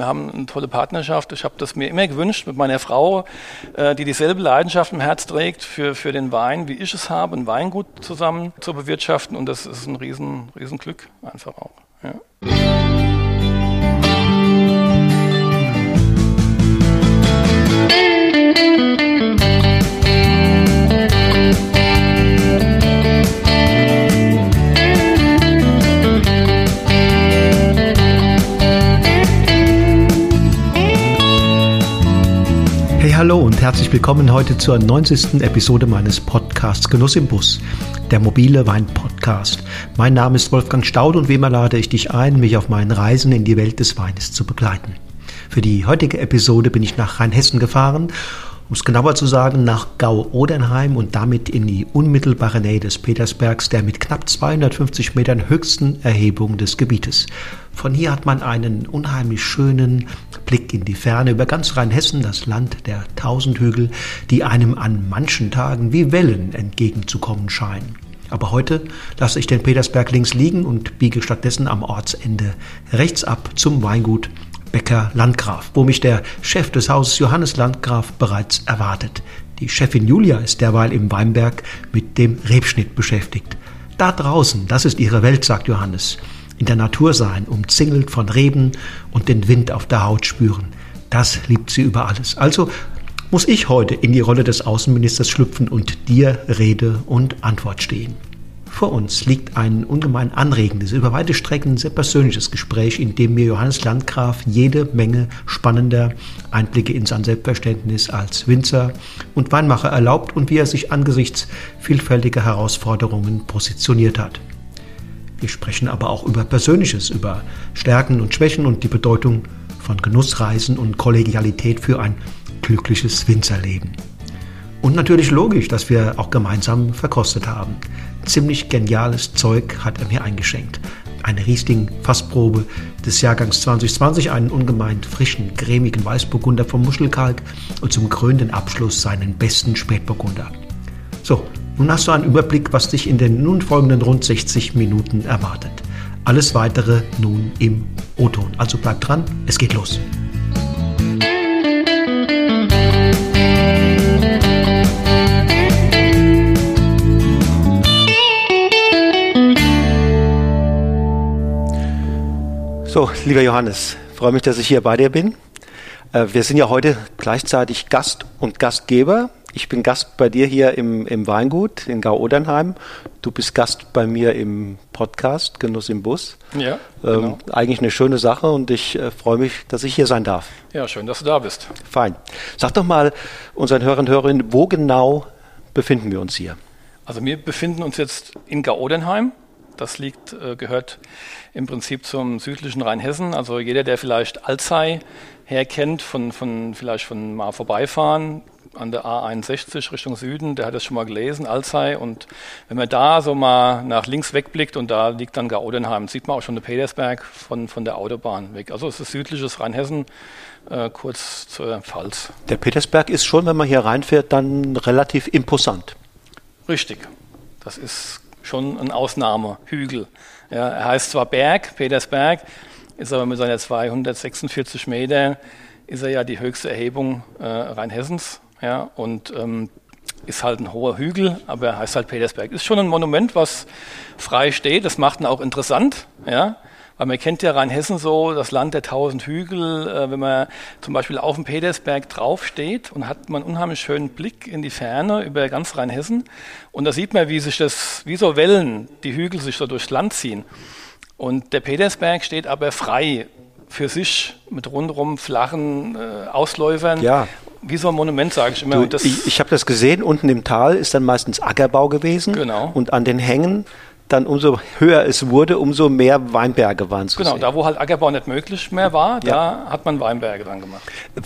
Wir haben eine tolle Partnerschaft. Ich habe das mir immer gewünscht mit meiner Frau, die dieselbe Leidenschaft im Herz trägt für den Wein, wie ich es habe, ein Weingut zusammen zu bewirtschaften. Und das ist ein riesen Glück einfach auch. Ja. Hey, hallo und herzlich willkommen heute zur 90. Episode meines Podcasts Genuss im Bus, der mobile Wein-Podcast. Mein Name ist Wolfgang Staud und wie immer lade ich dich ein, mich auf meinen Reisen in die Welt des Weines zu begleiten. Für die heutige Episode bin ich nach Rheinhessen gefahren, um es genauer zu sagen, nach Gau-Odernheim und damit in die unmittelbare Nähe des Petersbergs, der mit knapp 250 Metern höchsten Erhebung des Gebietes. Von hier hat man einen unheimlich schönen Blick in die Ferne über ganz Rheinhessen, das Land der 1000 Hügel, die einem an manchen Tagen wie Wellen entgegenzukommen scheinen. Aber heute lasse ich den Petersberg links liegen und biege stattdessen am Ortsende rechts ab zum Weingut Becker Landgraf, wo mich der Chef des Hauses Johannes Landgraf bereits erwartet. Die Chefin Julia ist derweil im Weinberg mit dem Rebschnitt beschäftigt. Da draußen, das ist ihre Welt, sagt Johannes. In der Natur sein, umzingelt von Reben und den Wind auf der Haut spüren. Das liebt sie über alles. Also muss ich heute in die Rolle des Außenministers schlüpfen und dir Rede und Antwort stehen. Vor uns liegt ein ungemein anregendes, über weite Strecken sehr persönliches Gespräch, in dem mir Johannes Landgraf jede Menge spannender Einblicke in sein Selbstverständnis als Winzer und Weinmacher erlaubt und wie er sich angesichts vielfältiger Herausforderungen positioniert hat. Wir sprechen aber auch über Persönliches, über Stärken und Schwächen und die Bedeutung von Genussreisen und Kollegialität für ein glückliches Winzerleben. Und natürlich logisch, dass wir auch gemeinsam verkostet haben. Ziemlich geniales Zeug hat er mir eingeschenkt. Eine Riesling-Fassprobe des Jahrgangs 2020, einen ungemein frischen, cremigen Weißburgunder vom Muschelkalk und zum krönenden Abschluss seinen besten Spätburgunder. So, nun hast du einen Überblick, was dich in den nun folgenden rund 60 Minuten erwartet. Alles Weitere nun im O-Ton. Also bleib dran, es geht los. So, lieber Johannes, freue mich, dass ich hier bei dir bin. Wir sind ja heute gleichzeitig Gast und Gastgeber. Ich bin Gast bei dir hier im Weingut in Gau-Odernheim. Du bist Gast bei mir im Podcast Genuss im Bus. Ja, genau. Eigentlich eine schöne Sache und ich freue mich, dass ich hier sein darf. Ja, schön, dass du da bist. Fein. Sag doch mal unseren Hörern und Hörerinnen, wo genau befinden wir uns hier? Also wir befinden uns jetzt in Gau-Odernheim. Das gehört im Prinzip zum südlichen Rheinhessen. Also jeder, der vielleicht Alzey herkennt, vielleicht von mal vorbeifahren an der A61 Richtung Süden, der hat das schon mal gelesen, Alzey. Und wenn man da so mal nach links wegblickt und da liegt dann Gau-Odernheim, sieht man auch schon den Petersberg von der Autobahn weg. Also es ist südliches Rheinhessen, kurz zur Pfalz. Der Petersberg ist schon, wenn man hier reinfährt, dann relativ imposant. Richtig, das ist schon ein Ausnahmehügel. Ja, er heißt zwar Berg, Petersberg, ist aber mit seiner 246 Meter, ist er ja die höchste Erhebung Rheinhessens. Ja, und ist halt ein hoher Hügel, aber er heißt halt Petersberg. Ist schon ein Monument, was frei steht, das macht ihn auch interessant, ja. Weil man kennt ja Rheinhessen so, das Land der 1000 Hügel, wenn man zum Beispiel auf dem Petersberg draufsteht und hat man einen unheimlich schönen Blick in die Ferne über ganz Rheinhessen und da sieht man, wie so Wellen, die Hügel sich so durchs Land ziehen. Und der Petersberg steht aber frei für sich mit rundherum flachen Ausläufern. Ja. Wie so ein Monument, sage ich immer. Ich habe das gesehen, unten im Tal ist dann meistens Ackerbau gewesen. Genau. Und an den Hängen dann umso höher es wurde, umso mehr Weinberge waren zu sehen. Genau, da wo halt Ackerbau nicht möglich mehr war, da hat man Weinberge dran gemacht.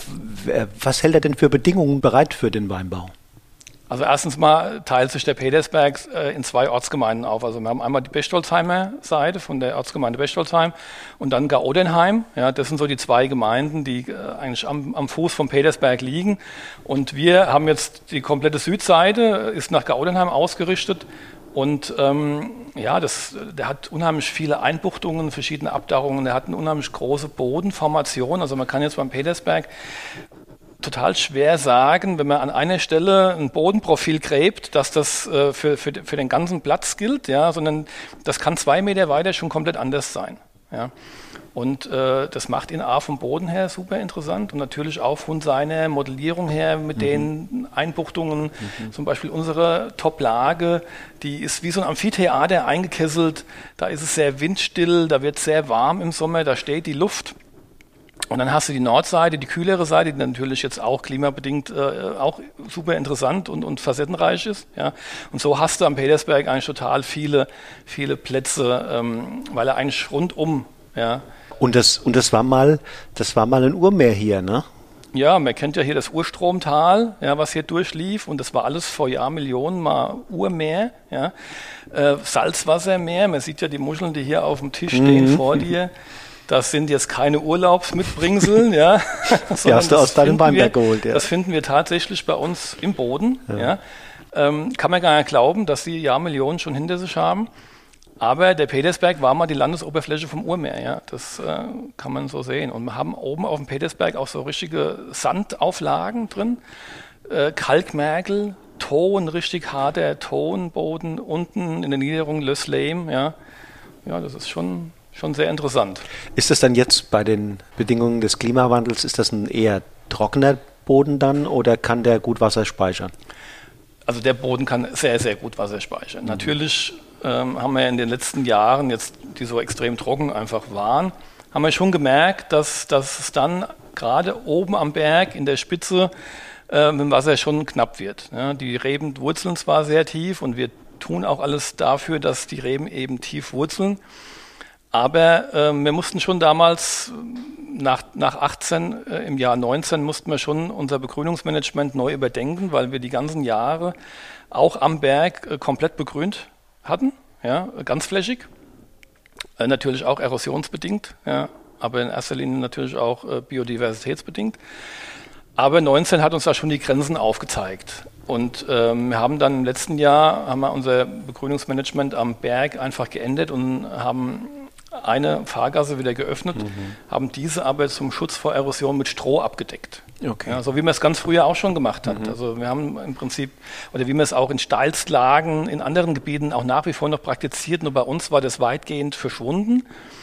Was hält er denn für Bedingungen bereit für den Weinbau? Also erstens mal teilt sich der Petersberg in 2 Ortsgemeinden auf. Also wir haben einmal die Bechtolzheimer Seite von der Ortsgemeinde Bechtolzheim und dann Gau-Odernheim. Ja, das sind so die 2 Gemeinden, die eigentlich am Fuß vom Petersberg liegen. Und wir haben jetzt die komplette Südseite, ist nach Gau-Odernheim ausgerichtet. Und der hat unheimlich viele Einbuchtungen, verschiedene Abdachungen, der hat eine unheimlich große Bodenformation. Also man kann jetzt beim Petersberg total schwer sagen, wenn man an einer Stelle ein Bodenprofil gräbt, dass das für den ganzen Platz gilt, ja, sondern das kann 2 Meter weiter schon komplett anders sein. Ja. Und das macht ihn vom Boden her super interessant und natürlich auch von seiner Modellierung her mit den Einbuchtungen. Zum Beispiel unsere Top-Lage, die ist wie so ein Amphitheater eingekesselt. Da ist es sehr windstill, da wird es sehr warm im Sommer, da steht die Luft. Und dann hast du die Nordseite, die kühlere Seite, die natürlich jetzt auch klimabedingt auch super interessant und facettenreich ist. Ja. Und so hast du am Petersberg eigentlich total viele Plätze, weil er eigentlich rundum, ja. Und das war mal ein Urmeer hier, ne? Ja, man kennt ja hier das Urstromtal, ja, was hier durchlief, und das war alles vor Jahrmillionen mal Urmeer, ja. Salzwassermeer, man sieht ja die Muscheln, die hier auf dem Tisch stehen vor dir. Das sind jetzt keine Urlaubsmitbringsel, ja. Die hast du aus deinem Weinberg geholt, ja. Das finden wir tatsächlich bei uns im Boden, ja. Kann man gar nicht glauben, dass die Jahrmillionen schon hinter sich haben. Aber der Petersberg war mal die Landesoberfläche vom Urmeer, ja. Das kann man so sehen. Und wir haben oben auf dem Petersberg auch so richtige Sandauflagen drin, Kalkmergel, Ton, richtig harter Tonboden, unten in der Niederung Les Leim, ja. Ja, das ist schon sehr interessant. Ist das dann jetzt bei den Bedingungen des Klimawandels, ist das ein eher trockener Boden dann oder kann der gut Wasser speichern? Also der Boden kann sehr, sehr gut Wasser speichern. Natürlich haben wir in den letzten Jahren, jetzt die so extrem trocken einfach waren, haben wir schon gemerkt, dass es dann gerade oben am Berg in der Spitze mit dem Wasser schon knapp wird. Ja, die Reben wurzeln zwar sehr tief und wir tun auch alles dafür, dass die Reben eben tief wurzeln. Aber wir mussten schon damals, nach 18, im Jahr 19, mussten wir schon unser Begrünungsmanagement neu überdenken, weil wir die ganzen Jahre auch am Berg komplett begrünt hatten, ja, ganzflächig. Natürlich auch erosionsbedingt, ja, aber in erster Linie natürlich auch biodiversitätsbedingt. Aber 19 hat uns da schon die Grenzen aufgezeigt. Und wir haben dann im letzten Jahr unser Begrünungsmanagement am Berg einfach geändert und haben eine Fahrgasse wieder geöffnet, haben diese aber zum Schutz vor Erosion mit Stroh abgedeckt. Okay. Ja, so wie man es ganz früher auch schon gemacht hat. Also wir haben im Prinzip, oder wie man es auch in Steilslagen in anderen Gebieten auch nach wie vor noch praktiziert, nur bei uns war das weitgehend verschwunden.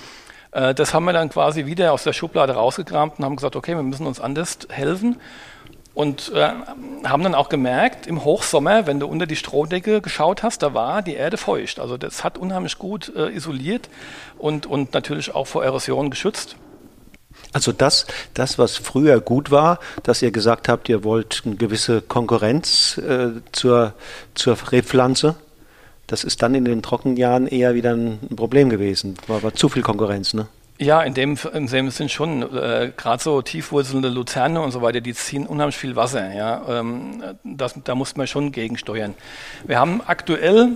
Das haben wir dann quasi wieder aus der Schublade rausgekramt und haben gesagt, okay, wir müssen uns anders helfen. Und haben dann auch gemerkt, im Hochsommer, wenn du unter die Strohdecke geschaut hast, da war die Erde feucht. Also das hat unheimlich gut isoliert und natürlich auch vor Erosion geschützt. Also das, was früher gut war, dass ihr gesagt habt, ihr wollt eine gewisse Konkurrenz zur Rebpflanze, das ist dann in den Trockenjahren eher wieder ein Problem gewesen. War zu viel Konkurrenz, ne? Ja, in dem Sinn schon. Gerade so tiefwurzelnde Luzerne und so weiter, die ziehen unheimlich viel Wasser. Ja. Da muss man schon gegensteuern. Wir haben aktuell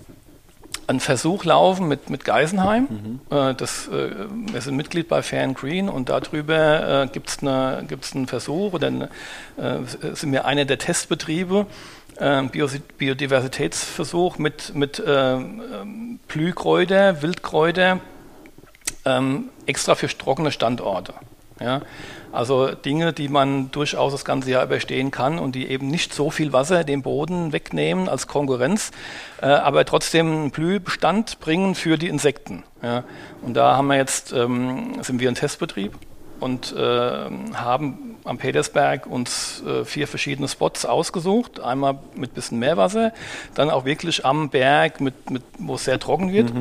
einen Versuch laufen mit Geisenheim. Wir sind Mitglied bei Fair and Green und darüber gibt's einen Versuch, oder sind wir einer der Testbetriebe, Biodiversitätsversuch mit Blühkräuter, Wildkräuter, extra für trockene Standorte. Ja? Also Dinge, die man durchaus das ganze Jahr überstehen kann und die eben nicht so viel Wasser dem Boden wegnehmen als Konkurrenz, aber trotzdem einen Blühbestand bringen für die Insekten. Ja? Und da haben wir jetzt, sind wir ein Testbetrieb und haben am Petersberg uns 4 verschiedene Spots ausgesucht. Einmal mit bisschen Meerwasser, dann auch wirklich am Berg, wo es sehr trocken wird.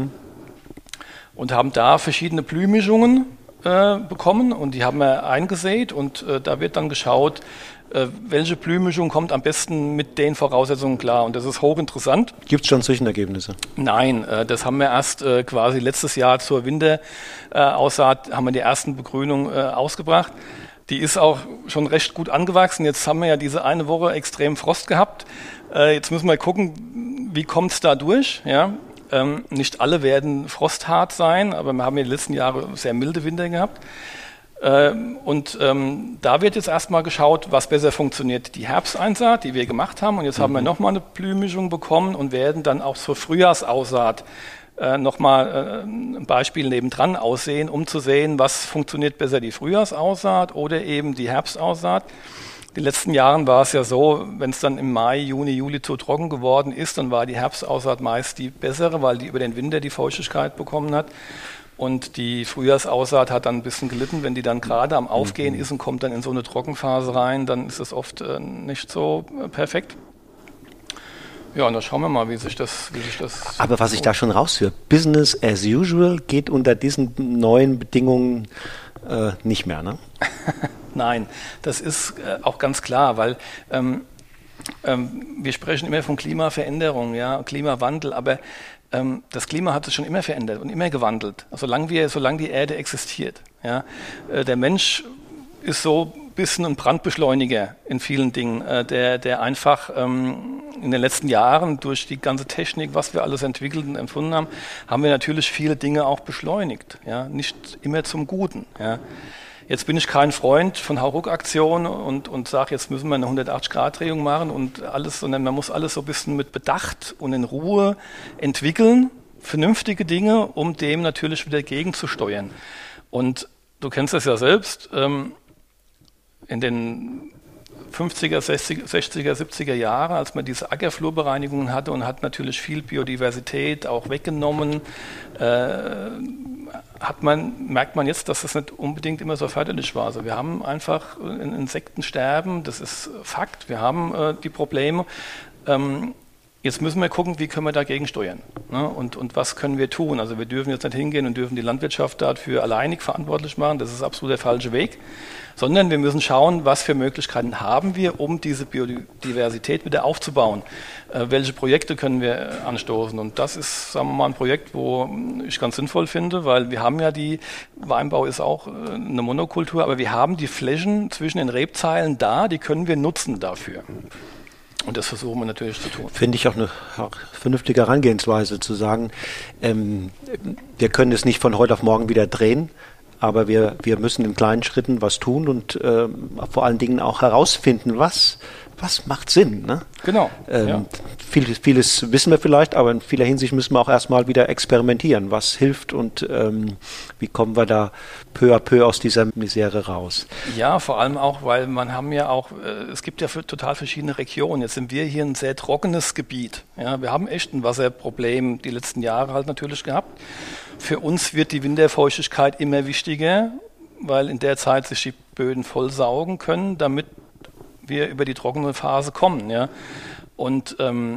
Und haben da verschiedene Blühmischungen bekommen und die haben wir eingesät und da wird dann geschaut, welche Blühmischung kommt am besten mit den Voraussetzungen klar, und das ist hochinteressant. Gibt es schon Zwischenergebnisse? Nein, das haben wir erst quasi letztes Jahr zur Winteraussaat, haben wir die ersten Begrünungen ausgebracht. Die ist auch schon recht gut angewachsen. Jetzt haben wir ja diese eine Woche extrem Frost gehabt. Jetzt müssen wir gucken, wie kommt es da durch, ja? Nicht alle werden frosthart sein, aber wir haben ja die letzten Jahre sehr milde Winter gehabt. Da wird jetzt erstmal geschaut, was besser funktioniert. Die Herbsteinsaat, die wir gemacht haben, und jetzt haben wir nochmal eine Blühmischung bekommen und werden dann auch zur Frühjahrsaussaat nochmal ein Beispiel nebendran aussehen, um zu sehen, was funktioniert besser, die Frühjahrsaussaat oder eben die Herbstaussaat. In den letzten Jahren war es ja so, wenn es dann im Mai, Juni, Juli zu trocken geworden ist, dann war die Herbstaussaat meist die bessere, weil die über den Winter die Feuchtigkeit bekommen hat. Und die Frühjahrsaussaat hat dann ein bisschen gelitten, wenn die dann gerade am Aufgehen ist und kommt dann in so eine Trockenphase rein, dann ist es oft nicht so perfekt. Ja, und da schauen wir mal, wie sich das. Aber was ich da schon raushöre, Business as usual geht unter diesen neuen Bedingungen nicht mehr, ne? Nein, das ist auch ganz klar, weil wir sprechen immer von Klimaveränderung, ja, Klimawandel, aber das Klima hat sich schon immer verändert und immer gewandelt, solange die Erde existiert. Ja. Der Mensch ist so ein bisschen ein Brandbeschleuniger in vielen Dingen, der einfach in den letzten Jahren durch die ganze Technik, was wir alles entwickelt und empfunden haben, haben wir natürlich viele Dinge auch beschleunigt, ja, nicht immer zum Guten. Ja. Jetzt bin ich kein Freund von Hauruck-Aktionen und sage, jetzt müssen wir eine 180-Grad-Drehung machen und alles, sondern man muss alles so ein bisschen mit Bedacht und in Ruhe entwickeln, vernünftige Dinge, um dem natürlich wieder gegenzusteuern. Und du kennst das ja selbst, in den 50er, 60er, 70er Jahre, als man diese Ackerflurbereinigungen hatte und hat natürlich viel Biodiversität auch weggenommen, merkt man jetzt, dass das nicht unbedingt immer so förderlich war. Also wir haben einfach ein Insektensterben, das ist Fakt, wir haben die Probleme. Jetzt müssen wir gucken, wie können wir dagegen steuern, ne? Und was können wir tun. Also wir dürfen jetzt nicht hingehen und dürfen die Landwirtschaft dafür alleinig verantwortlich machen, das ist absolut der falsche Weg, sondern wir müssen schauen, was für Möglichkeiten haben wir, um diese Biodiversität wieder aufzubauen. Welche Projekte können wir anstoßen? Und das ist, sagen wir mal, ein Projekt, wo ich ganz sinnvoll finde, weil wir haben ja Weinbau ist auch eine Monokultur, aber wir haben die Flächen zwischen den Rebzeilen da, die können wir nutzen dafür. Und das versuchen wir natürlich zu tun. Finde ich auch eine vernünftige Herangehensweise, zu sagen, wir können es nicht von heute auf morgen wieder drehen, aber wir müssen in kleinen Schritten was tun und vor allen Dingen auch herausfinden, was macht Sinn. Ne? Genau. Ja. Vieles wissen wir vielleicht, aber in vieler Hinsicht müssen wir auch erstmal wieder experimentieren, was hilft und wie kommen wir da peu à peu aus dieser Misere raus. Ja, vor allem auch, weil es gibt ja total verschiedene Regionen. Jetzt sind wir hier ein sehr trockenes Gebiet. Ja, wir haben echt ein Wasserproblem die letzten Jahre halt natürlich gehabt. Für uns wird die Winterfeuchtigkeit immer wichtiger, weil in der Zeit sich die Böden vollsaugen können, damit wir über die trockene Phase kommen. Ja. Und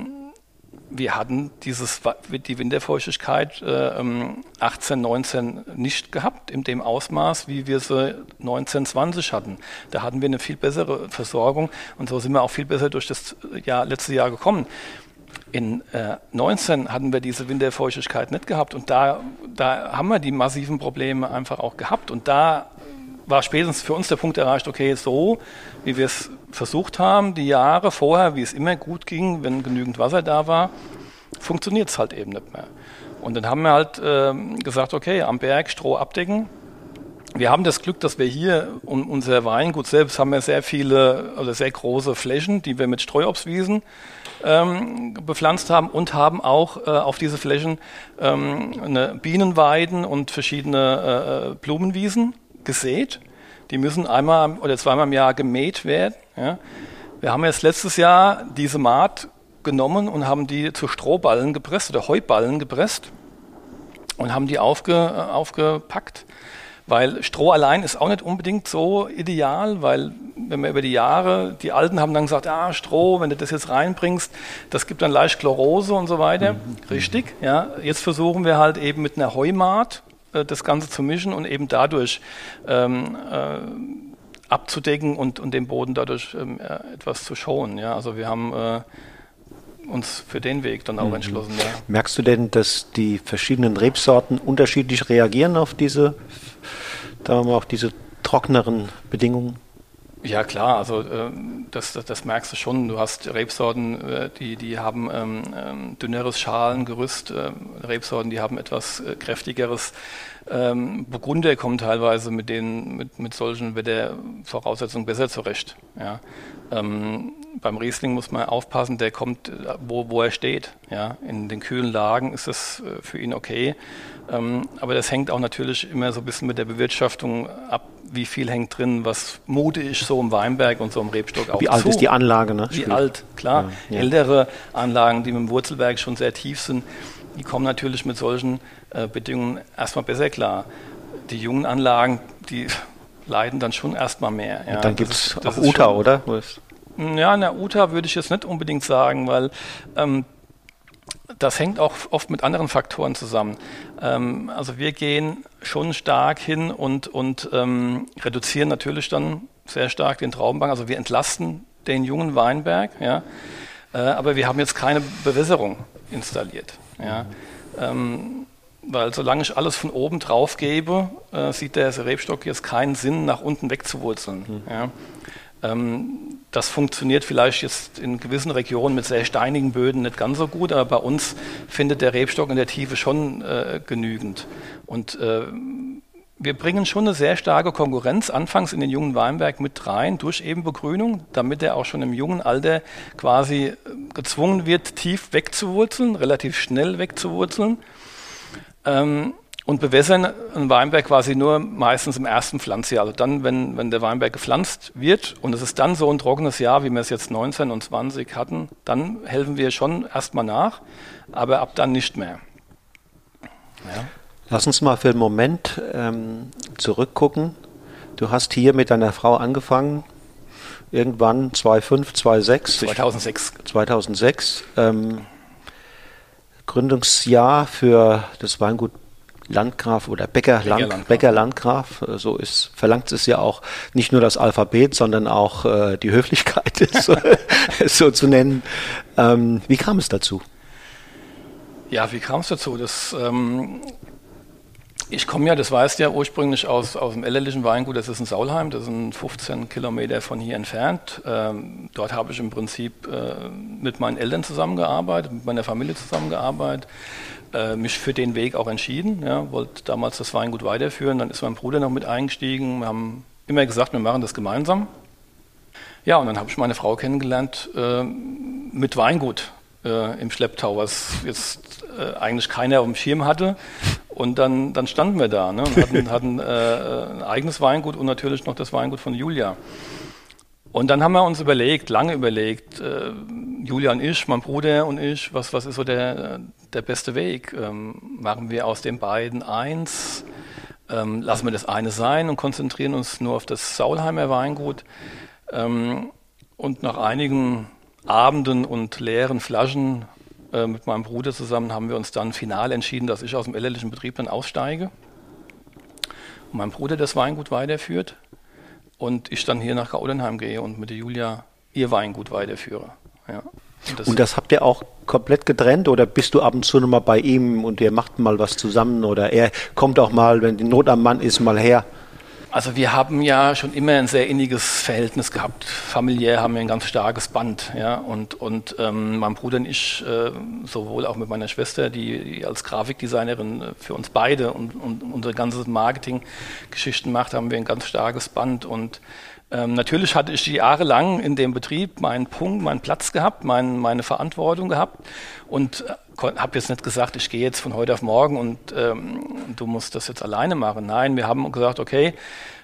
wir hatten die Winterfeuchtigkeit 18, 19 nicht gehabt, in dem Ausmaß, wie wir sie 19, 20 hatten. Da hatten wir eine viel bessere Versorgung und so sind wir auch viel besser durch das letzte Jahr gekommen. In 19 hatten wir diese Winterfeuchtigkeit nicht gehabt und da haben wir die massiven Probleme einfach auch gehabt und da war spätestens für uns der Punkt erreicht, okay, so wie wir es versucht haben, die Jahre vorher, wie es immer gut ging, wenn genügend Wasser da war, funktioniert es halt eben nicht mehr. Und dann haben wir halt gesagt, okay, am Berg Stroh abdecken. Wir haben das Glück, dass wir hier unser Weingut selbst haben wir sehr viele, also sehr große Flächen, die wir mit Streuobstwiesen bepflanzt haben und haben auch auf diese Flächen eine Bienenweiden und verschiedene Blumenwiesen gesät. Die müssen einmal oder zweimal im Jahr gemäht werden. Ja. Wir haben jetzt letztes Jahr diese Maat genommen und haben die zu Strohballen gepresst oder Heuballen gepresst und haben die aufgepackt. Weil Stroh allein ist auch nicht unbedingt so ideal, weil wenn man über die Jahre, die Alten haben dann gesagt, Stroh, wenn du das jetzt reinbringst, das gibt dann leicht Chlorose und so weiter. Richtig, ja. Jetzt versuchen wir halt eben mit einer Heumaat das Ganze zu mischen und eben dadurch abzudecken und den Boden dadurch etwas zu schonen. Ja. Also wir haben uns für den Weg dann auch entschlossen. Ja. Merkst du denn, dass die verschiedenen Rebsorten unterschiedlich reagieren auf diese trockeneren Bedingungen? Ja klar, also das merkst du schon. Du hast Rebsorten, die haben dünneres Schalengerüst, Rebsorten, die haben etwas kräftigeres. Burgunder kommen teilweise mit solchen Wettervoraussetzungen besser zurecht. Ja. Beim Riesling muss man aufpassen, der kommt, wo er steht. Ja. In den kühlen Lagen ist das für ihn okay. Aber das hängt auch natürlich immer so ein bisschen mit der Bewirtschaftung ab, wie viel hängt drin, was mute ich so im Weinberg und so im Rebstock auch Wie alt ist die Anlage? Ne? Wie alt, klar. Ja. Ältere Anlagen, die mit dem Wurzelwerk schon sehr tief sind, die kommen natürlich mit solchen Bedingungen erstmal besser klar. Die jungen Anlagen, die leiden dann schon erstmal mehr. Ja. Dann gibt es auch Uta, oder? Ja, na, Uta würde ich jetzt nicht unbedingt sagen, weil das hängt auch oft mit anderen Faktoren zusammen. Also wir gehen schon stark hin und reduzieren natürlich dann sehr stark den Traubenbank. Also wir entlasten den jungen Weinberg, ja, aber wir haben jetzt keine Bewässerung installiert. Ja. Weil solange ich alles von oben drauf gebe, sieht der Rebstock jetzt keinen Sinn, nach unten wegzuwurzeln. Ja. Das funktioniert vielleicht jetzt in gewissen Regionen mit sehr steinigen Böden nicht ganz so gut, aber bei uns findet der Rebstock in der Tiefe schon genügend. Und wir bringen schon eine sehr starke Konkurrenz anfangs in den jungen Weinberg mit rein, durch eben Begrünung, damit er auch schon im jungen Alter quasi gezwungen wird, tief wegzuwurzeln, relativ schnell wegzuwurzeln. Und bewässern einen Weinberg quasi nur meistens im ersten Pflanzjahr. Also dann, wenn der Weinberg gepflanzt wird und es ist dann so ein trockenes Jahr, wie wir es jetzt 19 und 20 hatten, dann helfen wir schon erstmal nach, aber ab dann nicht mehr. Ja. Lass uns mal für einen Moment zurückgucken. Du hast hier mit deiner Frau angefangen, irgendwann 2006. Gründungsjahr für das Weingut Landgraf oder Becker Landgraf, so verlangt es ja auch nicht nur das Alphabet, sondern auch die Höflichkeit, so zu nennen. Wie kam es dazu? Ja, wie kam es dazu? Ich komme ja, das weißt du ja, ursprünglich aus dem elterlichen Weingut, das ist in Saulheim, das sind 15 Kilometer von hier entfernt. Dort habe ich im Prinzip mit meinen Eltern zusammengearbeitet, mit meiner Familie zusammengearbeitet, mich für den Weg auch entschieden, ja, wollte damals das Weingut weiterführen, dann ist mein Bruder noch mit eingestiegen, wir haben immer gesagt, wir machen das gemeinsam. Ja, und dann habe ich meine Frau kennengelernt mit Weingut im Schlepptau, was jetzt eigentlich keiner auf dem Schirm hatte. Und dann standen wir da, ne, und hatten ein eigenes Weingut und natürlich noch das Weingut von Julia. Und dann haben wir uns lange überlegt, Julia und ich, mein Bruder und ich, was ist so der beste Weg? Machen wir aus den beiden eins? Lassen wir das eine sein und konzentrieren uns nur auf das Saulheimer Weingut? Und nach einigen Abenden und leeren Flaschen mit meinem Bruder zusammen haben wir uns dann final entschieden, dass ich aus dem elterlichen Betrieb dann aussteige und mein Bruder das Weingut weiterführt und ich dann hier nach Gaudenheim gehe und mit der Julia ihr Weingut weiterführe. Ja. Und das habt ihr auch komplett getrennt oder bist du ab und zu noch mal bei ihm und ihr macht mal was zusammen oder er kommt auch mal, wenn die Not am Mann ist, mal her? Also wir haben ja schon immer ein sehr inniges Verhältnis gehabt. Familiär haben wir ein ganz starkes Band. Ja? Und mein Bruder und ich, sowohl auch mit meiner Schwester, die als Grafikdesignerin für uns beide und unsere ganze Marketinggeschichten macht, haben wir ein ganz starkes Band. Und natürlich hatte ich jahrelang in dem Betrieb meinen Punkt, meinen Platz gehabt, meine Verantwortung gehabt und habe jetzt nicht gesagt, ich gehe jetzt von heute auf morgen und du musst das jetzt alleine machen. Nein, wir haben gesagt, okay,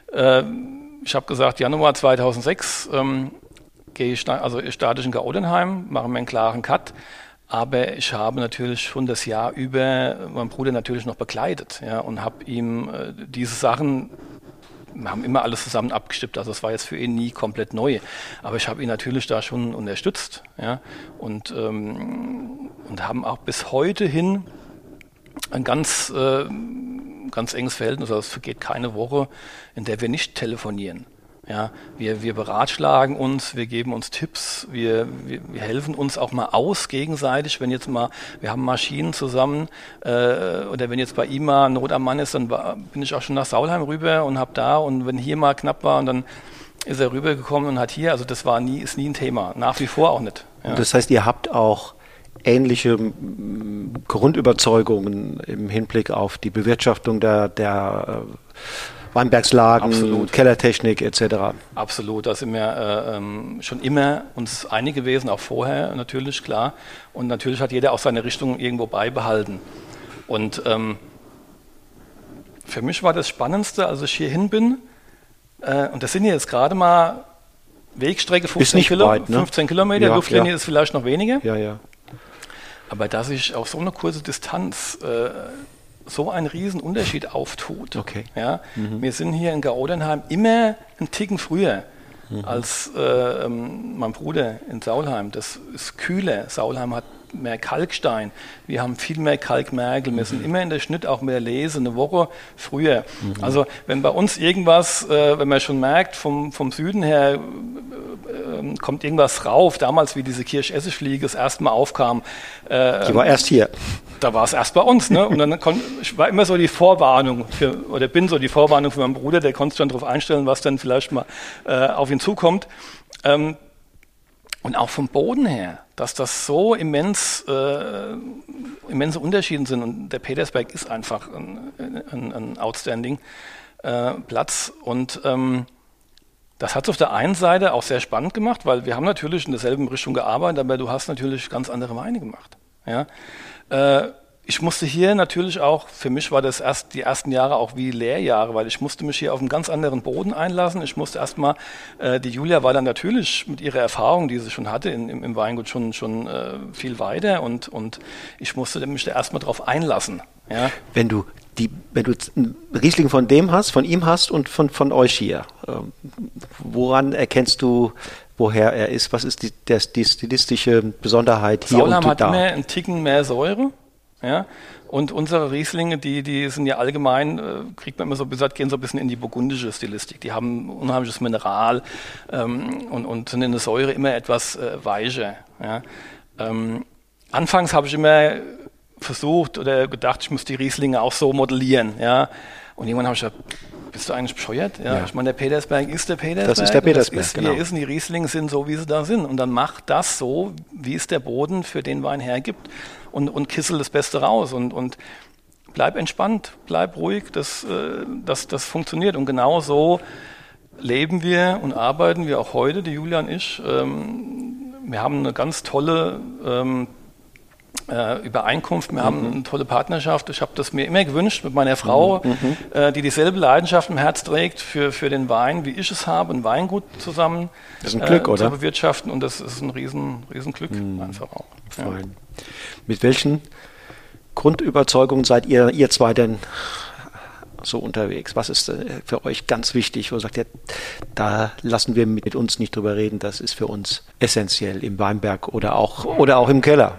ich habe gesagt, Januar 2006 starte ich in Gaudenheim, mache mir einen klaren Cut, aber ich habe natürlich schon das Jahr über meinen Bruder natürlich noch begleitet, ja, und habe ihm diese Sachen, wir haben immer alles zusammen abgestimmt, also es war jetzt für ihn nie komplett neu, aber ich habe ihn natürlich da schon unterstützt, ja, und haben auch bis heute hin ein ganz enges Verhältnis, also es vergeht keine Woche, in der wir nicht telefonieren. Ja, wir beratschlagen uns, wir geben uns Tipps, wir helfen uns auch mal aus gegenseitig, wenn jetzt mal, wir haben Maschinen zusammen oder wenn jetzt bei ihm mal Not am Mann ist, dann bin ich auch schon nach Saulheim rüber und habe da und wenn hier mal knapp war und dann ist er rübergekommen und hat hier, also das ist nie ein Thema, nach wie vor auch nicht. Ja. Das heißt, ihr habt auch ähnliche Grundüberzeugungen im Hinblick auf die Bewirtschaftung der Weinbergslagen, Absolut. Kellertechnik etc. Absolut, da sind wir schon immer uns einig gewesen, auch vorher natürlich, klar. Und natürlich hat jeder auch seine Richtung irgendwo beibehalten. Und für mich war das Spannendste, als ich hier hin bin, und das sind jetzt gerade mal Wegstrecke 15 Kilometer, Ja, Luftlinie ist vielleicht noch weniger. Ja. Aber dass sich auf so eine kurze Distanz so ein Riesenunterschied auftut. Okay. Ja? Wir sind hier in Gaudenheim immer einen Ticken früher als mein Bruder in Saulheim. Das ist kühler. Saulheim hat mehr Kalkstein. Wir haben viel mehr Kalkmergel. Wir sind immer in der Schnitt auch mehr Lese, eine Woche früher. Also wenn bei uns irgendwas, wenn man schon merkt, vom Süden her kommt irgendwas rauf, damals wie diese Kirschessigfliege das erste Mal aufkam. Die war erst hier. Da war es erst bei uns, ne? Und dann war immer so die Vorwarnung bin so die Vorwarnung für meinen Bruder, der konnte sich dann darauf einstellen, was dann vielleicht mal auf ihn zukommt. Und auch vom Boden her, dass das so immense Unterschiede sind. Und der Petersberg ist einfach ein outstanding Platz. Und das hat es auf der einen Seite auch sehr spannend gemacht, weil wir haben natürlich in derselben Richtung gearbeitet, aber du hast natürlich ganz andere Weine gemacht. Ja? Ich musste hier natürlich auch, für mich war das die ersten Jahre auch wie Lehrjahre, weil ich musste mich hier auf einen ganz anderen Boden einlassen. Ich musste erstmal, die Julia war dann natürlich mit ihrer Erfahrung, die sie schon hatte im Weingut, schon viel weiter und ich musste mich da erstmal drauf einlassen. Ja? Wenn du einen Riesling von ihm hast und von euch hier, woran erkennst du, woher er ist? Was ist die stilistische Besonderheit hier Saulheim und da? hat immer einen Ticken mehr Säure. Ja? Und unsere Rieslinge, die sind ja allgemein, kriegt man immer so gesagt, gehen so ein bisschen in die burgundische Stilistik. Die haben unheimliches Mineral und sind in der Säure immer etwas weicher. Ja? Anfangs habe ich immer versucht oder gedacht, ich muss die Rieslinge auch so modellieren. Ja? Und irgendwann habe ich gesagt, bist du eigentlich bescheuert? Ja. Ich meine, der Petersberg ist der Petersberg. Das ist der Petersberg, genau. Wie er ist, und die Rieslinge sind so, wie sie da sind. Und dann mach das so, wie es der Boden für den Wein hergibt und kissel das Beste raus. Und bleib entspannt, bleib ruhig, das funktioniert. Und genau so leben wir und arbeiten wir auch heute, die Julia und ich. Wir haben eine ganz tolle Übereinkunft, wir haben eine tolle Partnerschaft. Ich habe das mir immer gewünscht mit meiner Frau, die dieselbe Leidenschaft im Herz trägt für den Wein, wie ich es habe, ein Weingut zusammen das ist ein Glück, oder? zu bewirtschaften. Und das ist ein riesen Glück einfach auch. Ja. Mit welchen Grundüberzeugungen seid ihr zwei denn so unterwegs? Was ist für euch ganz wichtig, wo ihr sagt, da lassen wir mit uns nicht drüber reden, das ist für uns essentiell im Weinberg oder auch im Keller?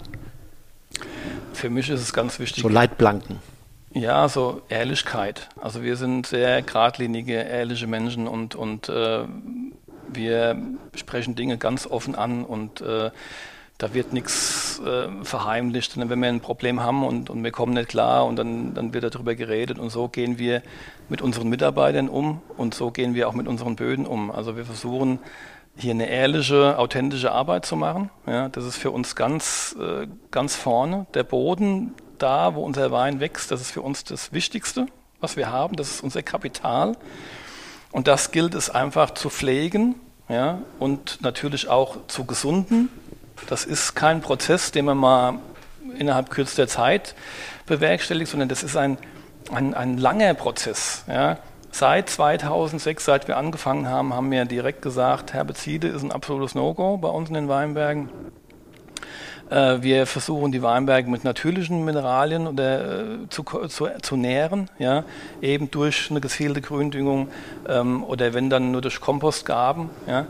Für mich ist es ganz wichtig. So Leitplanken. Ja, so Ehrlichkeit. Also wir sind sehr geradlinige, ehrliche Menschen und wir sprechen Dinge ganz offen an und da wird nichts verheimlicht. Und wenn wir ein Problem haben und wir kommen nicht klar und dann wird darüber geredet und so gehen wir mit unseren Mitarbeitern um und so gehen wir auch mit unseren Böden um. Also wir versuchen hier eine ehrliche, authentische Arbeit zu machen. Ja, das ist für uns ganz vorne. Der Boden, da wo unser Wein wächst, das ist für uns das Wichtigste, was wir haben. Das ist unser Kapital. Und das gilt es einfach zu pflegen, ja, und natürlich auch zu gesunden. Das ist kein Prozess, den man mal innerhalb kürzester Zeit bewerkstelligt, sondern das ist ein langer Prozess. Ja. Seit 2006, seit wir angefangen haben, haben wir direkt gesagt, Herbizide ist ein absolutes No-Go bei uns in den Weinbergen. Wir versuchen die Weinberge mit natürlichen Mineralien zu nähren, ja, eben durch eine gezielte Gründüngung oder wenn dann nur durch Kompostgaben. Ja.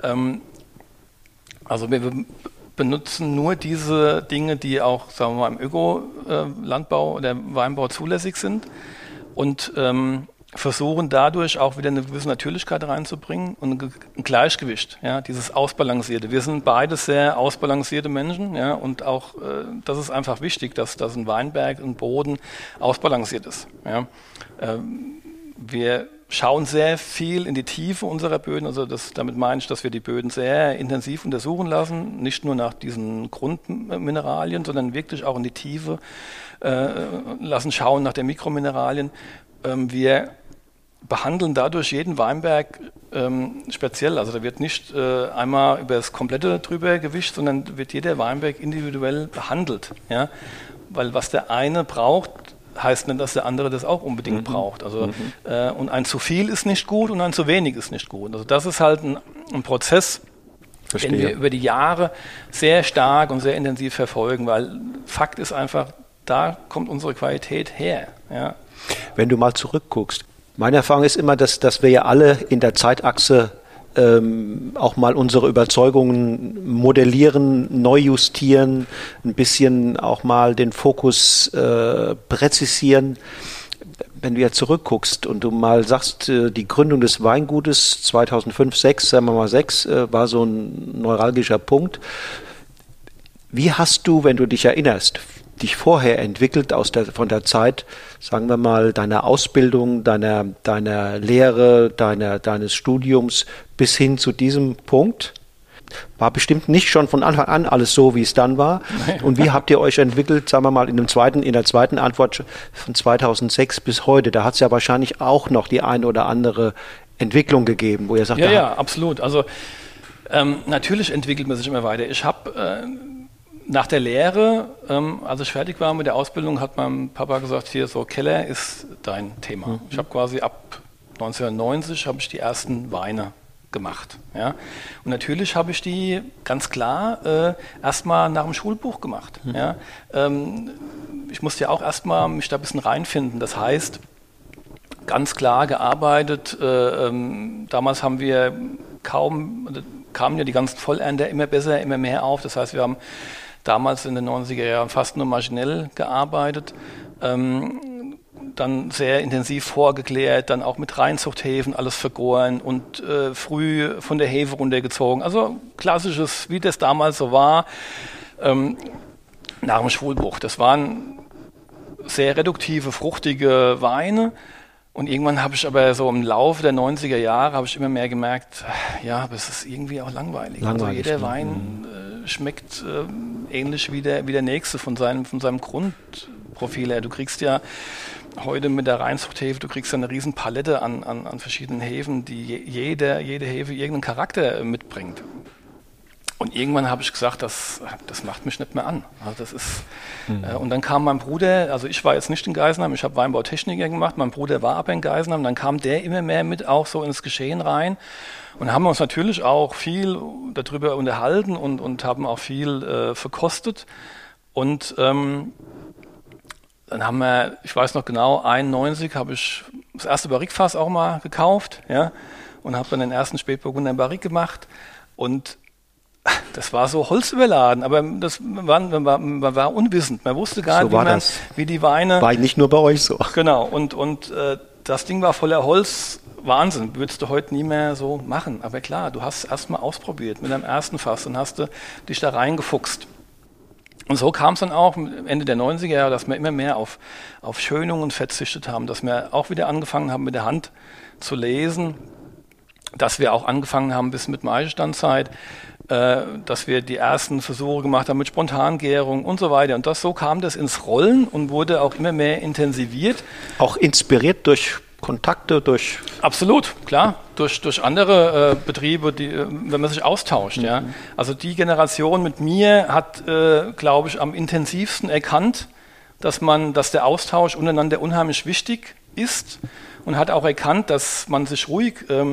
Also wir benutzen nur diese Dinge, die auch, sagen wir mal, im Ökolandbau oder Weinbau zulässig sind und versuchen dadurch auch wieder eine gewisse Natürlichkeit reinzubringen und ein Gleichgewicht, ja, dieses Ausbalancierte. Wir sind beide sehr ausbalancierte Menschen, ja, und auch das ist einfach wichtig, dass ein Weinberg, ein Boden ausbalanciert ist. Ja. Wir schauen sehr viel in die Tiefe unserer Böden. Also damit meine ich, dass wir die Böden sehr intensiv untersuchen lassen, nicht nur nach diesen Grundmineralien, sondern wirklich auch in die Tiefe lassen schauen nach den Mikromineralien. Wir behandeln dadurch jeden Weinberg speziell. Also da wird nicht einmal über das Komplette drüber gewischt, sondern wird jeder Weinberg individuell behandelt. Ja? Weil was der eine braucht, heißt nicht, dass der andere das auch unbedingt braucht. Also, und ein zu viel ist nicht gut und ein zu wenig ist nicht gut. Also das ist halt ein Prozess, den wir über die Jahre sehr stark und sehr intensiv verfolgen, weil Fakt ist einfach, da kommt unsere Qualität her. Ja. Wenn du mal zurückguckst, meine Erfahrung ist immer, dass wir ja alle in der Zeitachse auch mal unsere Überzeugungen modellieren, neu justieren, ein bisschen auch mal den Fokus präzisieren. Wenn du ja zurückguckst und du mal sagst, die Gründung des Weingutes 2005, 6, sagen wir mal 6, war so ein neuralgischer Punkt. Wie hast du, wenn du dich erinnerst, dich vorher entwickelt von der Zeit, sagen wir mal, deiner Ausbildung, deiner Lehre, deines Studiums bis hin zu diesem Punkt? War bestimmt nicht schon von Anfang an alles so, wie es dann war. Und wie habt ihr euch entwickelt, sagen wir mal, in der zweiten Antwort von 2006 bis heute? Da hat es ja wahrscheinlich auch noch die eine oder andere Entwicklung gegeben, wo ihr sagt, ja, absolut. Also natürlich entwickelt man sich immer weiter. Ich habe nach der Lehre, als ich fertig war mit der Ausbildung, hat mein Papa gesagt, hier so Keller ist dein Thema. Ich habe quasi ab 1990 habe ich die ersten Weine gemacht. Ja? Und natürlich habe ich die ganz klar erstmal nach dem Schulbuch gemacht. Ja? Ich musste ja auch erstmal mich da ein bisschen reinfinden. Das heißt, ganz klar gearbeitet. Damals haben wir kamen ja die ganzen Vollernter immer besser, immer mehr auf. Das heißt, wir haben damals in den 90er Jahren fast nur maschinell gearbeitet, dann sehr intensiv vorgeklärt, dann auch mit Reinzuchthäfen alles vergoren und früh von der Hefe runtergezogen. Also klassisches, wie das damals so war, nach dem Schulbuch. Das waren sehr reduktive, fruchtige Weine. Und irgendwann habe ich aber so im Laufe der 90er Jahre habe ich immer mehr gemerkt, ja, aber es ist irgendwie auch langweilig. Also jeder Wein schmeckt ähnlich wie der nächste von seinem Grundprofil her. Du kriegst ja heute mit der Reinzuchthefe, du kriegst ja eine riesen Palette an verschiedenen Hefen, die jede Hefe irgendeinen Charakter mitbringt. Und irgendwann habe ich gesagt, das macht mich nicht mehr an. Also das ist, und dann kam mein Bruder, also ich war jetzt nicht in Geisenheim, ich habe Weinbautechniker gemacht, mein Bruder war aber in Geisenheim, dann kam der immer mehr mit auch so ins Geschehen rein und haben uns natürlich auch viel darüber unterhalten und haben auch viel verkostet. Und dann haben wir, ich weiß noch genau, 91 habe ich das erste Barrique-Fass auch mal gekauft, ja, und habe dann den ersten Spätburgunder in Barrique gemacht und das war so holzüberladen, aber man war unwissend. Man wusste gar nicht, wie die Weine... War nicht nur bei euch so. Genau, und das Ding war voller Holz. Wahnsinn, würdest du heute nie mehr so machen. Aber klar, du hast es erstmal ausprobiert mit deinem ersten Fass und hast du dich da reingefuchst. Und so kam es dann auch Ende der 90er Jahre, dass wir immer mehr auf Schönungen verzichtet haben, dass wir auch wieder angefangen haben, mit der Hand zu lesen, dass wir auch angefangen haben bis mit Maischestandzeit, dass wir die ersten Versuche gemacht haben mit Spontangärung und so weiter. Und so kam das ins Rollen und wurde auch immer mehr intensiviert. Auch inspiriert durch Kontakte, durch... Absolut, klar. Durch andere Betriebe, wenn man sich austauscht. Ja. Also die Generation mit mir hat, glaube ich, am intensivsten erkannt, dass der Austausch untereinander unheimlich wichtig ist und hat auch erkannt, dass man sich ruhig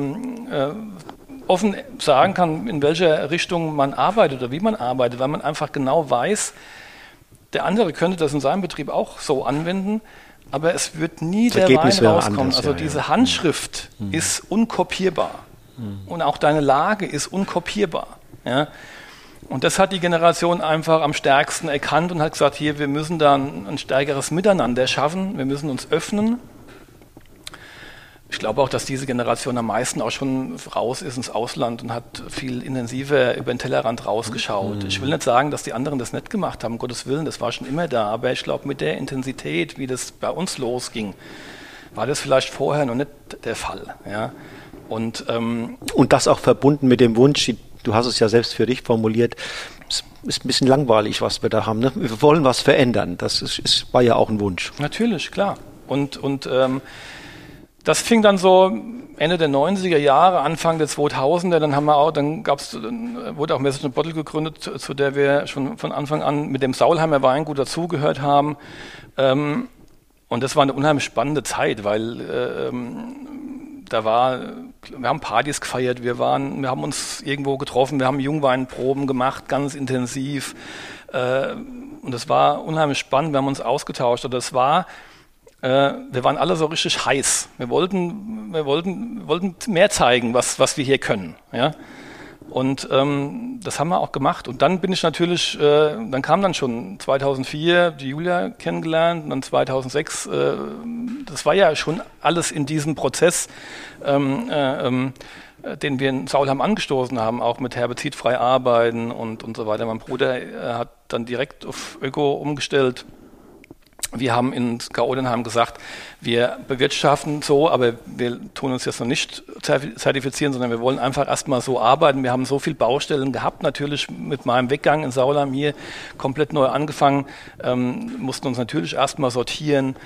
offen sagen kann, in welcher Richtung man arbeitet oder wie man arbeitet, weil man einfach genau weiß, der andere könnte das in seinem Betrieb auch so anwenden, aber es wird nie der Wein rauskommen. Anders, also diese Handschrift ist unkopierbar und auch deine Lage ist unkopierbar. Ja? Und das hat die Generation einfach am stärksten erkannt und hat gesagt, hier, wir müssen da ein stärkeres Miteinander schaffen, wir müssen uns öffnen. Ich glaube auch, dass diese Generation am meisten auch schon raus ist ins Ausland und hat viel intensiver über den Tellerrand rausgeschaut. Ich will nicht sagen, dass die anderen das nicht gemacht haben, um Gottes Willen, das war schon immer da. Aber ich glaube, mit der Intensität, wie das bei uns losging, war das vielleicht vorher noch nicht der Fall. Ja? Und das auch verbunden mit dem Wunsch, du hast es ja selbst für dich formuliert, es ist ein bisschen langweilig, was wir da haben. Ne? Wir wollen was verändern. Das war ja auch ein Wunsch. Natürlich, klar. Und das fing dann so Ende der 90er Jahre, Anfang der 2000er, dann wurde auch Message Bottle gegründet, zu der wir schon von Anfang an mit dem Saulheimer Weingut dazugehört haben. Und das war eine unheimlich spannende Zeit, weil wir haben Partys gefeiert, wir haben uns irgendwo getroffen, wir haben Jungweinproben gemacht, ganz intensiv. Und das war unheimlich spannend, wir haben uns ausgetauscht. Und wir waren alle so richtig heiß. Wir wollten mehr zeigen, was wir hier können. Ja? Und das haben wir auch gemacht. Und dann bin ich natürlich, dann kam dann schon 2004 die Julia kennengelernt und dann 2006, das war ja schon alles in diesem Prozess, den wir in Saulheim angestoßen haben, auch mit herbizidfrei arbeiten und so weiter. Mein Bruder hat dann direkt auf Öko umgestellt. Wir haben in Gaudenheim gesagt, wir bewirtschaften so, aber wir tun uns jetzt noch nicht zertifizieren, sondern wir wollen einfach erstmal so arbeiten. Wir haben so viele Baustellen gehabt, natürlich mit meinem Weggang in Saulheim hier komplett neu angefangen, mussten uns natürlich erstmal sortieren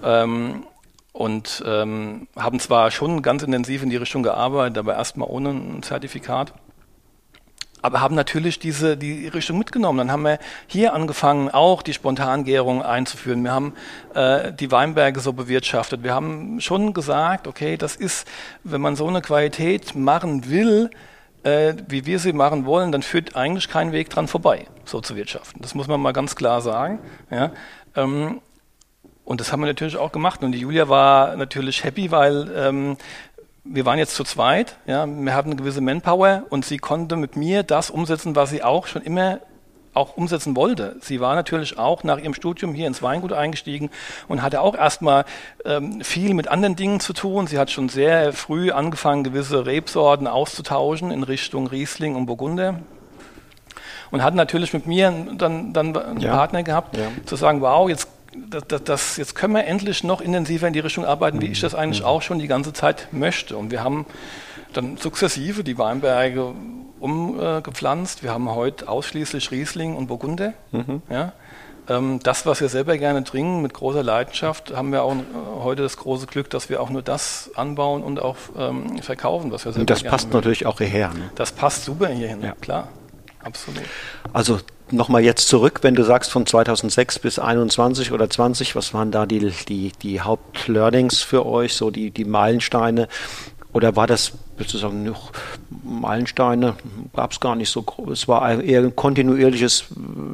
und haben zwar schon ganz intensiv in die Richtung gearbeitet, aber erstmal ohne ein Zertifikat. Aber haben natürlich die Richtung mitgenommen. Dann haben wir hier angefangen, auch die Spontangärung einzuführen. Wir haben die Weinberge so bewirtschaftet. Wir haben schon gesagt, okay, das ist, wenn man so eine Qualität machen will, wie wir sie machen wollen, dann führt eigentlich kein Weg dran vorbei, so zu wirtschaften. Das muss man mal ganz klar sagen. Ja. Und das haben wir natürlich auch gemacht. Und die Julia war natürlich happy, weil wir waren jetzt zu zweit, ja, wir hatten eine gewisse Manpower und sie konnte mit mir das umsetzen, was sie auch schon immer auch umsetzen wollte. Sie war natürlich auch nach ihrem Studium hier ins Weingut eingestiegen und hatte auch erstmal viel mit anderen Dingen zu tun. Sie hat schon sehr früh angefangen, gewisse Rebsorten auszutauschen in Richtung Riesling und Burgunder. Und hat natürlich mit mir dann einen Partner gehabt, zu sagen, wow, jetzt können wir endlich noch intensiver in die Richtung arbeiten, wie ich das eigentlich auch schon die ganze Zeit möchte. Und wir haben dann sukzessive die Weinberge umgepflanzt. Wir haben heute ausschließlich Riesling und Burgunder. Ja. Das, was wir selber gerne trinken, mit großer Leidenschaft, haben wir auch heute das große Glück, dass wir auch nur das anbauen und auch verkaufen, was wir selber gerne mögen. Und das passt natürlich auch hierher. Ne? Das passt super hierhin, klar. Absolut. Also nochmal jetzt zurück, wenn du sagst von 2006 bis 21 oder 20, was waren da die Hauptlearnings für euch, so die Meilensteine? Oder war das, würdest du sagen, noch Meilensteine? Gab es gar nicht so groß. Es war eher ein kontinuierlicher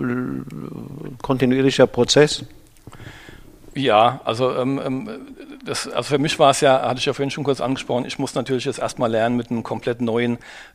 Prozess? Ja, also für mich war es ja, hatte ich ja vorhin schon kurz angesprochen, ich muss natürlich jetzt erstmal lernen, mit einem komplett neuen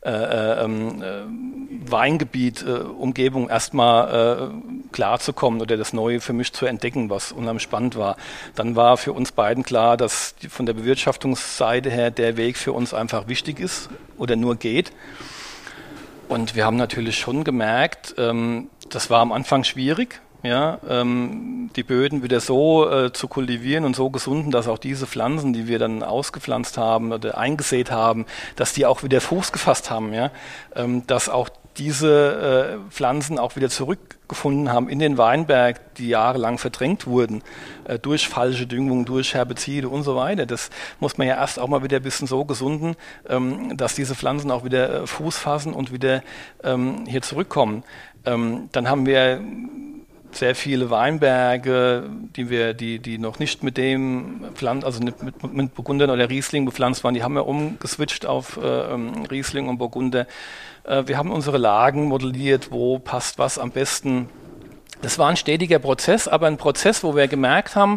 Weingebiet, Umgebung erstmal klarzukommen oder das Neue für mich zu entdecken, was unheimlich spannend war. Dann war für uns beiden klar, dass von der Bewirtschaftungsseite her der Weg für uns einfach wichtig ist oder nur geht. Und wir haben natürlich schon gemerkt, das war am Anfang schwierig, ja, die Böden wieder so zu kultivieren und so gesunden, dass auch diese Pflanzen, die wir dann ausgepflanzt haben oder eingesät haben, dass die auch wieder Fuß gefasst haben, ja, dass auch diese Pflanzen auch wieder zurückgefunden haben in den Weinberg, die jahrelang verdrängt wurden, durch falsche Düngung, durch Herbizide und so weiter. Das muss man ja erst auch mal wieder ein bisschen so gesunden, dass diese Pflanzen auch wieder Fuß fassen und wieder hier zurückkommen. Dann haben wir sehr viele Weinberge, die noch nicht mit dem also mit Burgunder oder Riesling bepflanzt waren, die haben wir umgeswitcht auf Riesling und Burgunder. Wir haben unsere Lagen modelliert, wo passt was am besten. Das war ein stetiger Prozess, aber ein Prozess, wo wir gemerkt haben,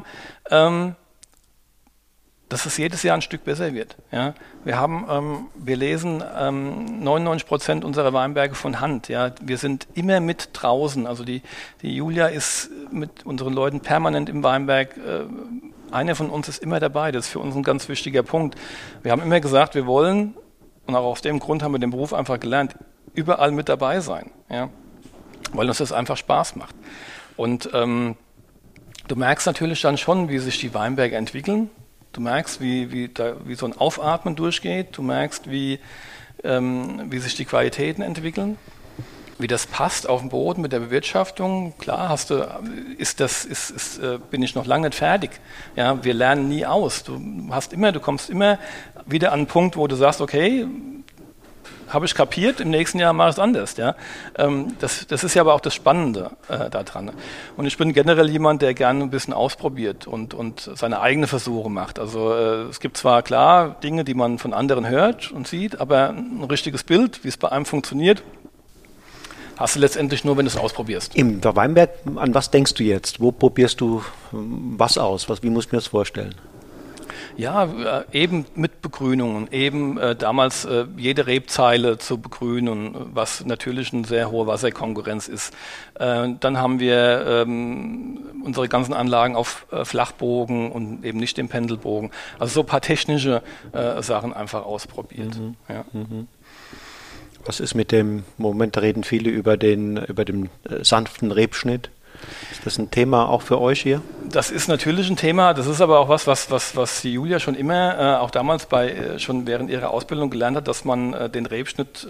dass es jedes Jahr ein Stück besser wird. Ja? Wir lesen 99% unserer Weinberge von Hand. Ja? Wir sind immer mit draußen. Also die Julia ist mit unseren Leuten permanent im Weinberg. Einer von uns ist immer dabei. Das ist für uns ein ganz wichtiger Punkt. Wir haben immer gesagt, wir wollen, und auch aus dem Grund haben wir den Beruf einfach gelernt, überall mit dabei sein. Ja? Weil uns das einfach Spaß macht. Und du merkst natürlich dann schon, wie sich die Weinberge entwickeln. Du merkst, wie so ein Aufatmen durchgeht. Du merkst, wie sich die Qualitäten entwickeln, wie das passt auf dem Boden mit der Bewirtschaftung. Klar, bin ich noch lange nicht fertig. Ja, wir lernen nie aus. Du kommst immer wieder an einen Punkt, wo du sagst, okay, habe ich kapiert, im nächsten Jahr mache ich es anders. Ja? Das ist ja aber auch das Spannende daran. Und ich bin generell jemand, der gerne ein bisschen ausprobiert und seine eigenen Versuche macht. Also es gibt zwar klar Dinge, die man von anderen hört und sieht, aber ein richtiges Bild, wie es bei einem funktioniert, hast du letztendlich nur, wenn du es ausprobierst. Im Weinberg, an was denkst du jetzt? Wo probierst du was aus? Wie muss ich mir das vorstellen? Ja, eben mit Begrünungen, eben damals jede Rebzeile zu begrünen, was natürlich eine sehr hohe Wasserkonkurrenz ist. Dann haben wir unsere ganzen Anlagen auf Flachbogen und eben nicht den Pendelbogen. Also so ein paar technische Sachen einfach ausprobiert. Ja. Was ist mit dem, Moment, da reden viele über den sanften Rebschnitt. Ist das ein Thema auch für euch hier? Das ist natürlich ein Thema, das ist aber auch was die Julia schon immer, auch damals schon während ihrer Ausbildung gelernt hat, dass man den Rebschnitt,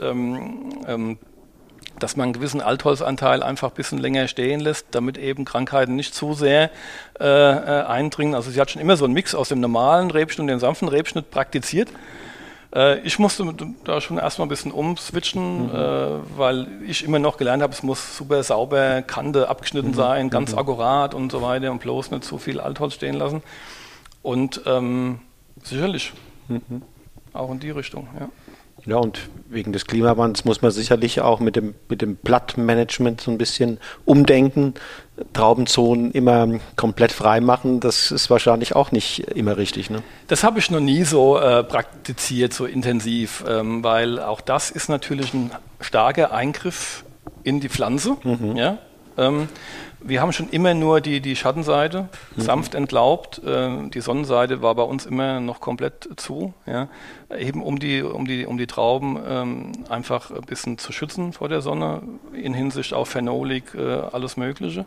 dass man einen gewissen Altholzanteil einfach ein bisschen länger stehen lässt, damit eben Krankheiten nicht zu sehr eindringen. Also sie hat schon immer so einen Mix aus dem normalen Rebschnitt und dem sanften Rebschnitt praktiziert. Ich musste da schon erstmal ein bisschen umswitchen, weil ich immer noch gelernt habe, es muss super sauber, Kante abgeschnitten sein, ganz akkurat und so weiter und bloß nicht zu viel Altholz stehen lassen. Und sicherlich auch in die Richtung, ja. Ja, und wegen des Klimawandels muss man sicherlich auch mit dem Blattmanagement so ein bisschen umdenken. Traubenzonen immer komplett frei machen, das ist wahrscheinlich auch nicht immer richtig, ne? Das habe ich noch nie so praktiziert, so intensiv, weil auch das ist natürlich ein starker Eingriff in die Pflanze. Ja? Wir haben schon immer nur die Schattenseite sanft entlaubt. Die Sonnenseite war bei uns immer noch komplett zu. Ja? Eben um die Trauben einfach ein bisschen zu schützen vor der Sonne, in Hinsicht auf Phenolik, alles Mögliche.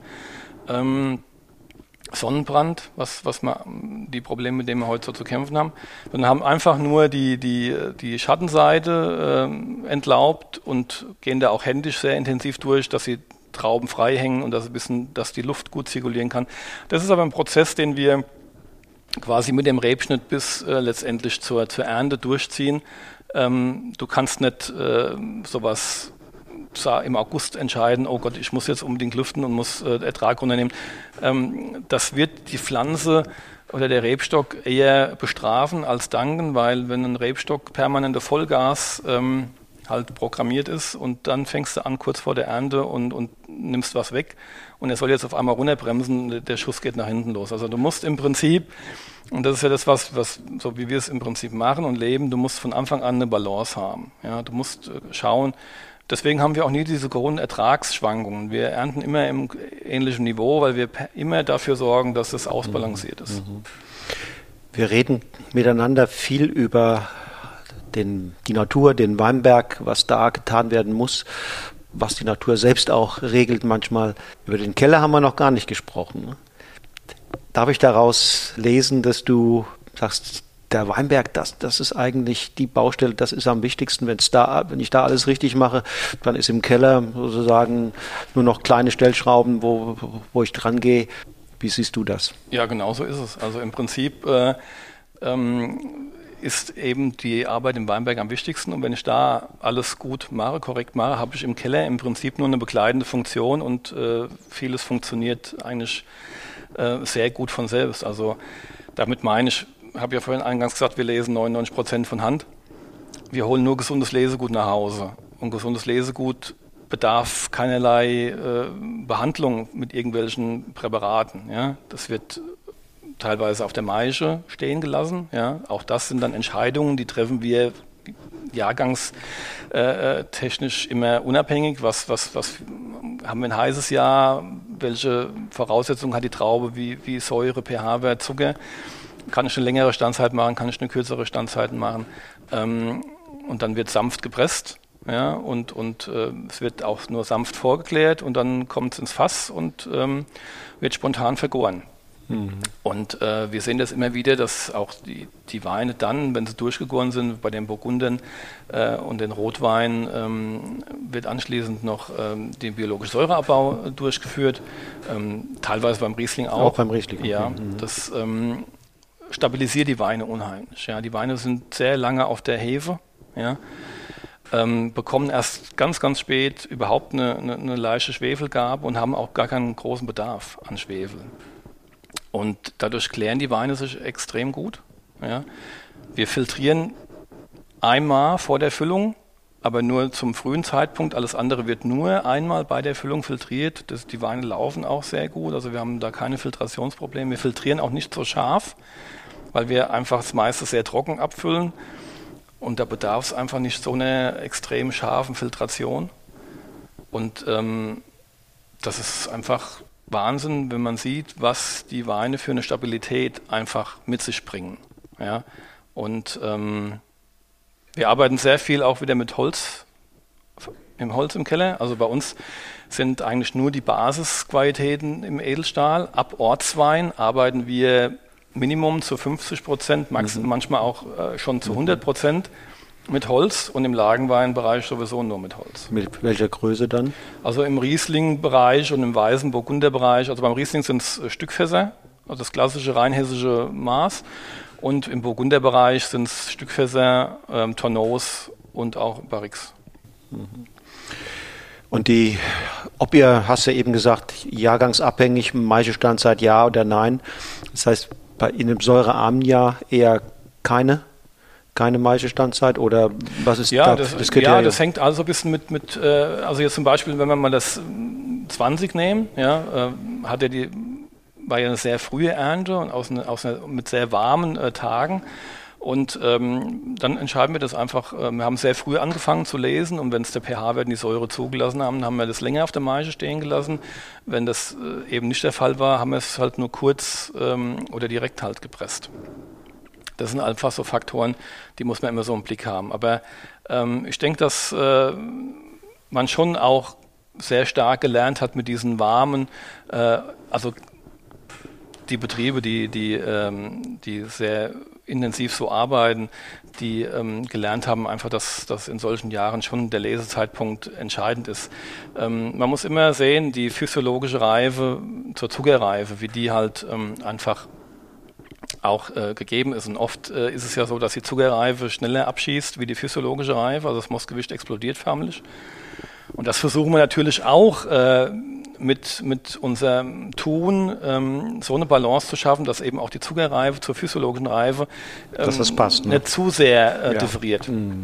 Sonnenbrand, die Probleme, mit denen wir heute so zu kämpfen haben. Wir haben einfach nur die Schattenseite entlaubt und gehen da auch händisch sehr intensiv durch, dass sie Trauben frei hängen und dass die Luft gut zirkulieren kann. Das ist aber ein Prozess, den wir quasi mit dem Rebschnitt bis letztendlich zur Ernte durchziehen. Du kannst nicht sowas im August entscheiden, oh Gott, ich muss jetzt unbedingt lüften und muss Ertrag runternehmen. Das wird die Pflanze oder der Rebstock eher bestrafen als danken, weil wenn ein Rebstock permanente Vollgas halt programmiert ist und dann fängst du an kurz vor der Ernte und nimmst was weg und er soll jetzt auf einmal runterbremsen, der Schuss geht nach hinten los. Also du musst im Prinzip, und das ist ja das, was so wie wir es im Prinzip machen und leben, du musst von Anfang an eine Balance haben. Ja, du musst schauen, deswegen haben wir auch nie diese hohen Ertragsschwankungen. Wir ernten immer im ähnlichen Niveau, weil wir immer dafür sorgen, dass es ausbalanciert ist. Wir reden miteinander viel über die Natur, den Weinberg, was da getan werden muss, was die Natur selbst auch regelt manchmal. Über den Keller haben wir noch gar nicht gesprochen. Darf ich daraus lesen, dass du sagst, der Weinberg, das ist eigentlich die Baustelle, das ist am wichtigsten. Wenn ich da alles richtig mache, dann ist im Keller sozusagen nur noch kleine Stellschrauben, wo ich dran gehe. Wie siehst du das? Ja, genau so ist es. Also im Prinzip ist eben die Arbeit im Weinberg am wichtigsten. Und wenn ich da alles gut mache, korrekt mache, habe ich im Keller im Prinzip nur eine begleitende Funktion und vieles funktioniert eigentlich sehr gut von selbst. Also damit meine ich, habe ja vorhin eingangs gesagt, wir lesen 99% von Hand. Wir holen nur gesundes Lesegut nach Hause. Und gesundes Lesegut bedarf keinerlei Behandlung mit irgendwelchen Präparaten. Ja? Das wird teilweise auf der Maische stehen gelassen. Ja? Auch das sind dann Entscheidungen, die treffen wir jahrgangstechnisch immer unabhängig. Was haben wir ein heißes Jahr? Welche Voraussetzungen hat die Traube? Wie Säure, pH-Wert, Zucker? Kann ich eine längere Standzeit machen? Kann ich eine kürzere Standzeit machen? Und dann wird sanft gepresst. Ja, und es wird auch nur sanft vorgeklärt und dann kommt es ins Fass und wird spontan vergoren. Und wir sehen das immer wieder, dass auch die Weine dann, wenn sie durchgegoren sind, bei den Burgundern und den Rotweinen, wird anschließend noch den biologischen Säureabbau durchgeführt, teilweise beim Riesling auch. Auch beim Riesling. Ja, das stabilisiert die Weine unheimlich. Ja. Die Weine sind sehr lange auf der Hefe, ja. Bekommen erst ganz, ganz spät überhaupt eine leichte Schwefelgabe und haben auch gar keinen großen Bedarf an Schwefel. Und dadurch klären die Weine sich extrem gut. Ja. Wir filtrieren einmal vor der Füllung, aber nur zum frühen Zeitpunkt. Alles andere wird nur einmal bei der Füllung filtriert. Die Weine laufen auch sehr gut, also wir haben da keine Filtrationsprobleme. Wir filtrieren auch nicht so scharf, weil wir einfach das meiste sehr trocken abfüllen. Und da bedarf es einfach nicht so einer extrem scharfen Filtration. Und das ist einfach Wahnsinn, wenn man sieht, was die Weine für eine Stabilität einfach mit sich bringen. Ja? Und wir arbeiten sehr viel auch wieder mit Holz im Keller. Also bei uns sind eigentlich nur die Basisqualitäten im Edelstahl. Ab Ortswein arbeiten wir Minimum zu 50%, manchmal auch schon zu 100% mit Holz und im Lagenweinbereich sowieso nur mit Holz. Mit welcher Größe dann? Also im Riesling-Bereich und im weißen Burgunder-Bereich, also beim Riesling sind es Stückfässer, also das klassische rheinhessische Maß, und im Burgunder-Bereich sind es Stückfässer, Tonneaus und auch Barriques. Und hast du eben gesagt, jahrgangsabhängig, Maischestandzeit ja oder nein. Das heißt, in einem säurearmen Jahr eher keine Maischestandzeit oder was ist ja, das Kriterium? Ja, das hängt also ein bisschen mit also jetzt zum Beispiel, wenn wir mal das 20 nehmen, ja, war ja eine sehr frühe Ernte und mit sehr warmen Tagen. Und dann entscheiden wir das einfach, wir haben sehr früh angefangen zu lesen und wenn es der pH-Wert und die Säure zugelassen haben wir das länger auf der Maische stehen gelassen. Wenn das eben nicht der Fall war, haben wir es halt nur kurz oder direkt halt gepresst. Das sind einfach so Faktoren, die muss man immer so im Blick haben. Aber ich denke, dass man schon auch sehr stark gelernt hat mit diesen warmen, also die Betriebe, die sehr intensiv so arbeiten, die gelernt haben einfach, dass in solchen Jahren schon der Lesezeitpunkt entscheidend ist. Man muss immer sehen, die physiologische Reife zur Zuckerreife, wie die halt einfach auch gegeben ist. Und oft ist es ja so, dass die Zuckerreife schneller abschießt wie die physiologische Reife, also das Mostgewicht explodiert förmlich. Und das versuchen wir natürlich auch mit unserem Tun so eine Balance zu schaffen, dass eben auch die Zuckerreife zur physiologischen Reife dass das passt, ne? Nicht zu sehr differiert.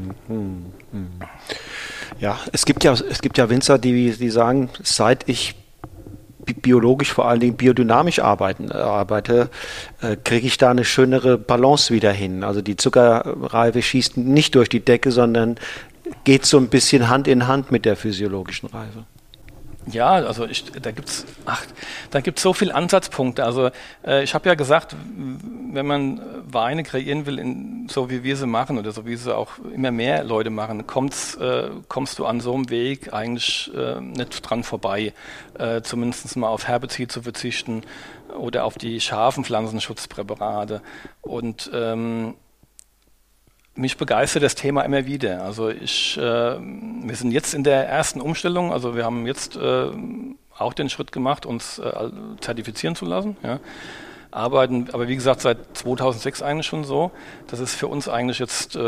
Ja, es gibt ja Winzer, die sagen, seit ich biologisch, vor allen Dingen biodynamisch arbeite, kriege ich da eine schönere Balance wieder hin. Also die Zuckerreife schießt nicht durch die Decke, sondern geht so ein bisschen Hand in Hand mit der physiologischen Reife. Ja, also da gibt's so viele Ansatzpunkte. Also ich habe ja gesagt, wenn man Weine kreieren will, so wie wir sie machen oder so wie sie auch immer mehr Leute machen, kommst du an so einem Weg eigentlich nicht dran vorbei, zumindest mal auf Herbizid zu verzichten oder auf die scharfen Pflanzenschutzpräparate. Und mich begeistert das Thema immer wieder. Also wir sind jetzt in der ersten Umstellung, also wir haben jetzt auch den Schritt gemacht, uns zertifizieren zu lassen. Ja. Arbeiten, aber wie gesagt, seit 2006 eigentlich schon so. Das ist für uns eigentlich jetzt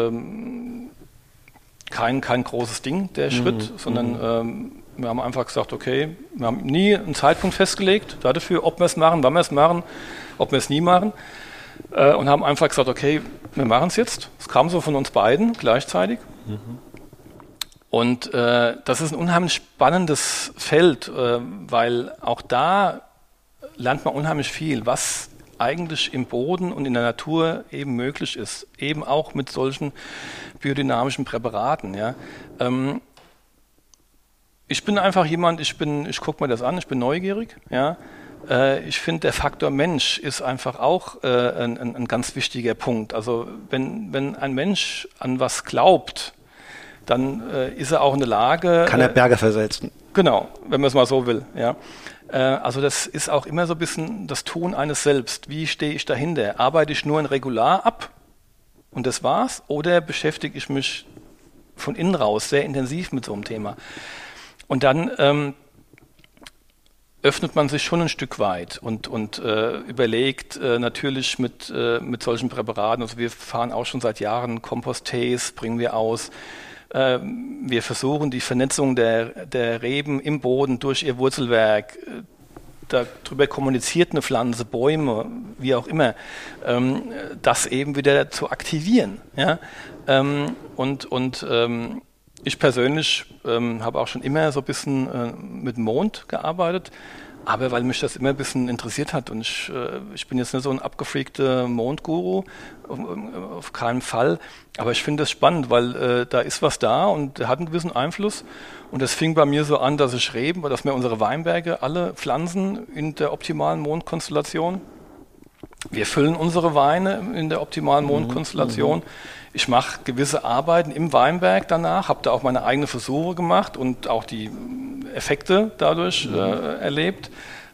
kein großes Ding, der Schritt, sondern wir haben einfach gesagt, okay, wir haben nie einen Zeitpunkt festgelegt dafür, ob wir es machen, wann wir es machen, ob wir es nie machen. Und haben einfach gesagt, okay, wir machen es jetzt. Es kam so von uns beiden gleichzeitig. Und das ist ein unheimlich spannendes Feld, weil auch da lernt man unheimlich viel, was eigentlich im Boden und in der Natur eben möglich ist. Eben auch mit solchen biodynamischen Präparaten. Ja. Ich bin einfach jemand, ich gucke mir das an, ich bin neugierig. Ja. Ich finde, der Faktor Mensch ist einfach auch ein ganz wichtiger Punkt. Also wenn ein Mensch an was glaubt, dann ist er auch in der Lage... Kann er Berge versetzen. Genau, wenn man es mal so will. Ja. Also das ist auch immer so ein bisschen das Tun eines Selbst. Wie stehe ich dahinter? Arbeite ich nur ein Regular ab und das war's? Oder beschäftige ich mich von innen raus sehr intensiv mit so einem Thema? Und dann öffnet man sich schon ein Stück weit und überlegt natürlich mit solchen Präparaten. Also wir fahren auch schon seit Jahren Kompost-Tees, bringen wir aus. Wir versuchen die Vernetzung der Reben im Boden durch ihr Wurzelwerk, darüber kommuniziert eine Pflanze, Bäume, wie auch immer, das eben wieder zu aktivieren. Ja? Ich persönlich habe auch schon immer so ein bisschen mit Mond gearbeitet, aber weil mich das immer ein bisschen interessiert hat und ich bin jetzt nicht so ein abgefreakter Mondguru, auf keinen Fall, aber ich finde das spannend, weil da ist was da und der hat einen gewissen Einfluss und das fing bei mir so an, dass wir unsere Weinberge alle pflanzen in der optimalen Mondkonstellation. Wir füllen unsere Weine in der optimalen Mondkonstellation. Ich mache gewisse Arbeiten im Weinberg danach, habe da auch meine eigenen Versuche gemacht und auch die Effekte dadurch erlebt.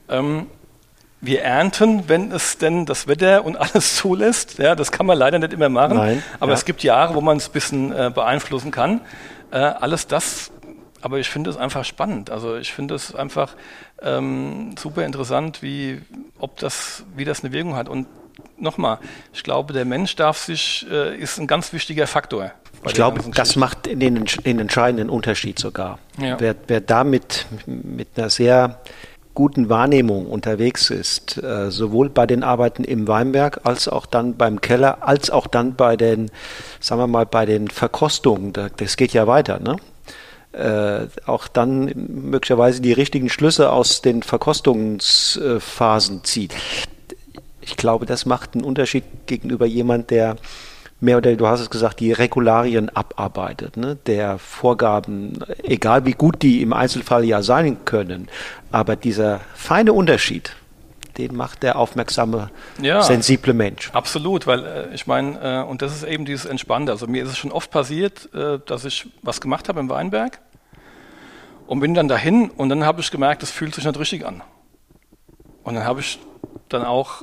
Wir ernten, wenn es denn das Wetter und alles zulässt. Ja, das kann man leider nicht immer machen. Nein, aber es gibt Jahre, wo man es ein bisschen beeinflussen kann. Alles das, aber ich finde es einfach spannend. Also ich finde es einfach super interessant, wie das eine Wirkung hat. Und nochmal, ich glaube, der Mensch ist ein ganz wichtiger Faktor. Ich glaube, das macht den entscheidenden Unterschied sogar. Ja. Wer damit mit einer sehr guten Wahrnehmung unterwegs ist, sowohl bei den Arbeiten im Weinberg als auch dann beim Keller, als auch dann bei den, sagen wir mal, bei den Verkostungen, das geht ja weiter, ne? Auch dann möglicherweise die richtigen Schlüsse aus den Verkostungsphasen zieht. Ich glaube, das macht einen Unterschied gegenüber jemand, der mehr oder du hast es gesagt, die Regularien abarbeitet, ne? Der Vorgaben, egal wie gut die im Einzelfall ja sein können, aber dieser feine Unterschied, den macht der aufmerksame, sensible Mensch. Absolut, weil ich meine, und das ist eben dieses Entspannte. Also mir ist es schon oft passiert, dass ich was gemacht habe im Weinberg und bin dann dahin und dann habe ich gemerkt, das fühlt sich nicht richtig an. Und dann habe ich dann auch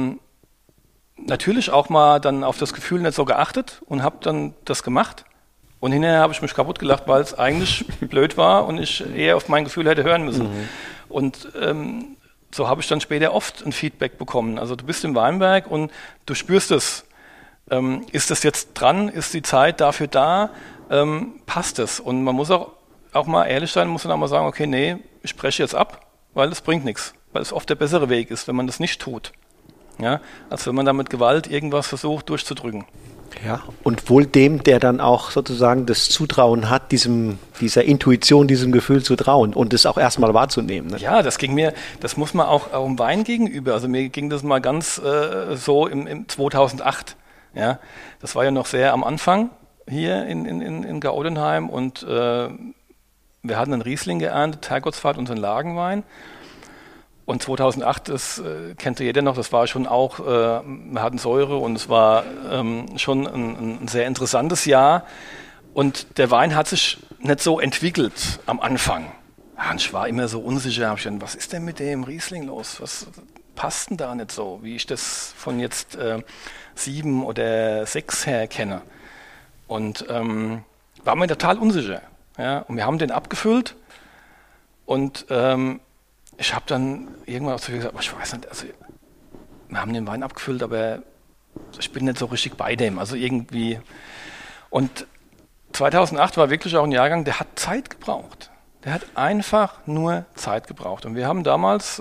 natürlich auch mal dann auf das Gefühl nicht so geachtet und habe dann das gemacht. Und hinterher habe ich mich kaputt gelacht, weil es eigentlich blöd war und ich eher auf mein Gefühl hätte hören müssen. Und so habe ich dann später oft ein Feedback bekommen. Also du bist im Weinberg und du spürst es. Ist das jetzt dran? Ist die Zeit dafür da? Passt es? Und man muss auch mal ehrlich sein, muss dann auch mal sagen, okay, nee, ich spreche jetzt ab, weil es bringt nichts. Weil es oft der bessere Weg ist, wenn man das nicht tut. Ja, als wenn man da mit Gewalt irgendwas versucht durchzudrücken. Ja, und wohl dem, der dann auch sozusagen das Zutrauen hat, dieser Intuition, diesem Gefühl zu trauen und es auch erstmal wahrzunehmen. Ne? Ja, das muss man auch im Wein gegenüber. Also mir ging das mal ganz so im 2008. Ja, das war ja noch sehr am Anfang hier in Gaudenheim und wir hatten einen Riesling geerntet, Herrgottsfahrt, unseren Lagenwein. Und 2008, das kennt jeder noch, das war schon auch, wir hatten Säure und es war schon ein sehr interessantes Jahr. Und der Wein hat sich nicht so entwickelt am Anfang. Ja, und ich war immer so unsicher, hab ich gedacht, was ist denn mit dem Riesling los? Was passt denn da nicht so, wie ich das von jetzt 7 oder 6 her kenne? Und war mir total unsicher. Ja? Und wir haben den abgefüllt und ich habe dann irgendwann auch zu mir gesagt, ich weiß nicht, also wir haben den Wein abgefüllt, aber ich bin nicht so richtig bei dem, also irgendwie. Und 2008 war wirklich auch ein Jahrgang, der hat Zeit gebraucht. Der hat einfach nur Zeit gebraucht. Und wir haben damals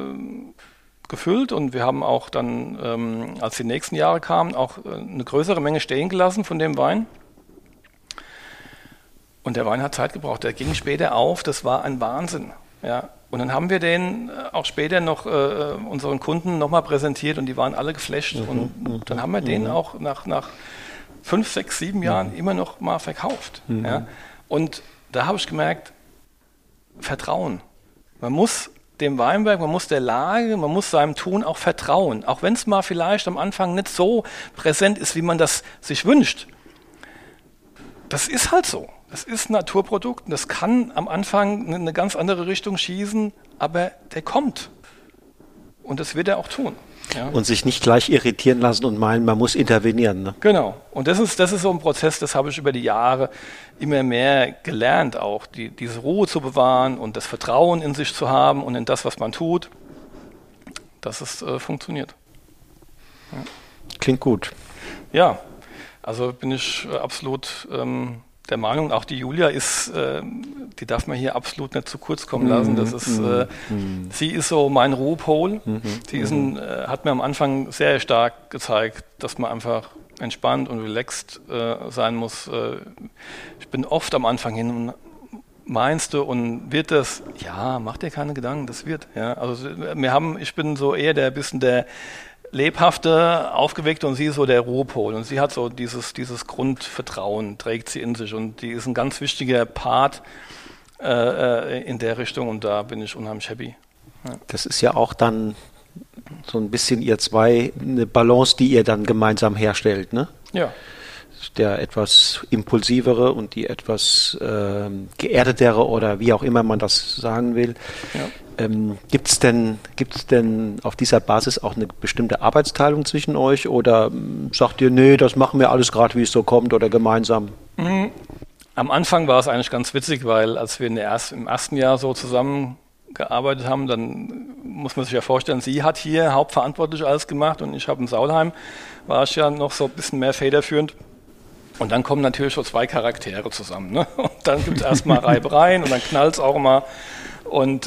gefüllt und wir haben auch dann, als die nächsten Jahre kamen, auch eine größere Menge stehen gelassen von dem Wein. Und der Wein hat Zeit gebraucht. Der ging später auf, das war ein Wahnsinn. Ja. Und dann haben wir den auch später noch unseren Kunden nochmal präsentiert und die waren alle geflasht. Und dann haben wir den auch nach 5, 6, 7 Jahren immer noch mal verkauft. Ja? Und da habe ich gemerkt, Vertrauen. Man muss dem Weinberg, man muss der Lage, man muss seinem Tun auch vertrauen. Auch wenn es mal vielleicht am Anfang nicht so präsent ist, wie man das sich wünscht. Das ist halt so. Das ist ein Naturprodukt und das kann am Anfang in eine ganz andere Richtung schießen, aber der kommt. Und das wird er auch tun. Ja. Und sich nicht gleich irritieren lassen und meinen, man muss intervenieren. Ne? Genau. Und das ist so ein Prozess, das habe ich über die Jahre immer mehr gelernt, auch diese Ruhe zu bewahren und das Vertrauen in sich zu haben und in das, was man tut, dass es funktioniert. Ja. Klingt gut. Ja, also bin ich absolut der Meinung, auch die Julia ist, die darf man hier absolut nicht zu kurz kommen lassen. Das ist, sie ist so mein Ruhepol. Sie ist hat mir am Anfang sehr stark gezeigt, dass man einfach entspannt und relaxed sein muss. Ich bin oft am Anfang hin und meinst du und wird das? Ja, mach dir keine Gedanken, das wird. Ja, also ich bin so eher der lebhafte, aufgeweckte und sie ist so der Ruhepol. Und sie hat so dieses Grundvertrauen, trägt sie in sich und die ist ein ganz wichtiger Part in der Richtung und da bin ich unheimlich happy. Ja. Das ist ja auch dann so ein bisschen eine Balance, die ihr dann gemeinsam herstellt, ne? Ja. Der etwas impulsivere und die etwas geerdetere oder wie auch immer man das sagen will. Ja. Gibt's denn auf dieser Basis auch eine bestimmte Arbeitsteilung zwischen euch oder sagt ihr, nee, das machen wir alles gerade, wie es so kommt oder gemeinsam? Am Anfang war es eigentlich ganz witzig, weil als wir im ersten Jahr so zusammengearbeitet haben, dann muss man sich ja vorstellen, sie hat hier hauptverantwortlich alles gemacht und ich habe in Saulheim, war ich ja noch so ein bisschen mehr federführend. Und dann kommen natürlich so zwei Charaktere zusammen. Ne? Und dann gibt es erstmal Reibereien und dann knallt es auch immer. Und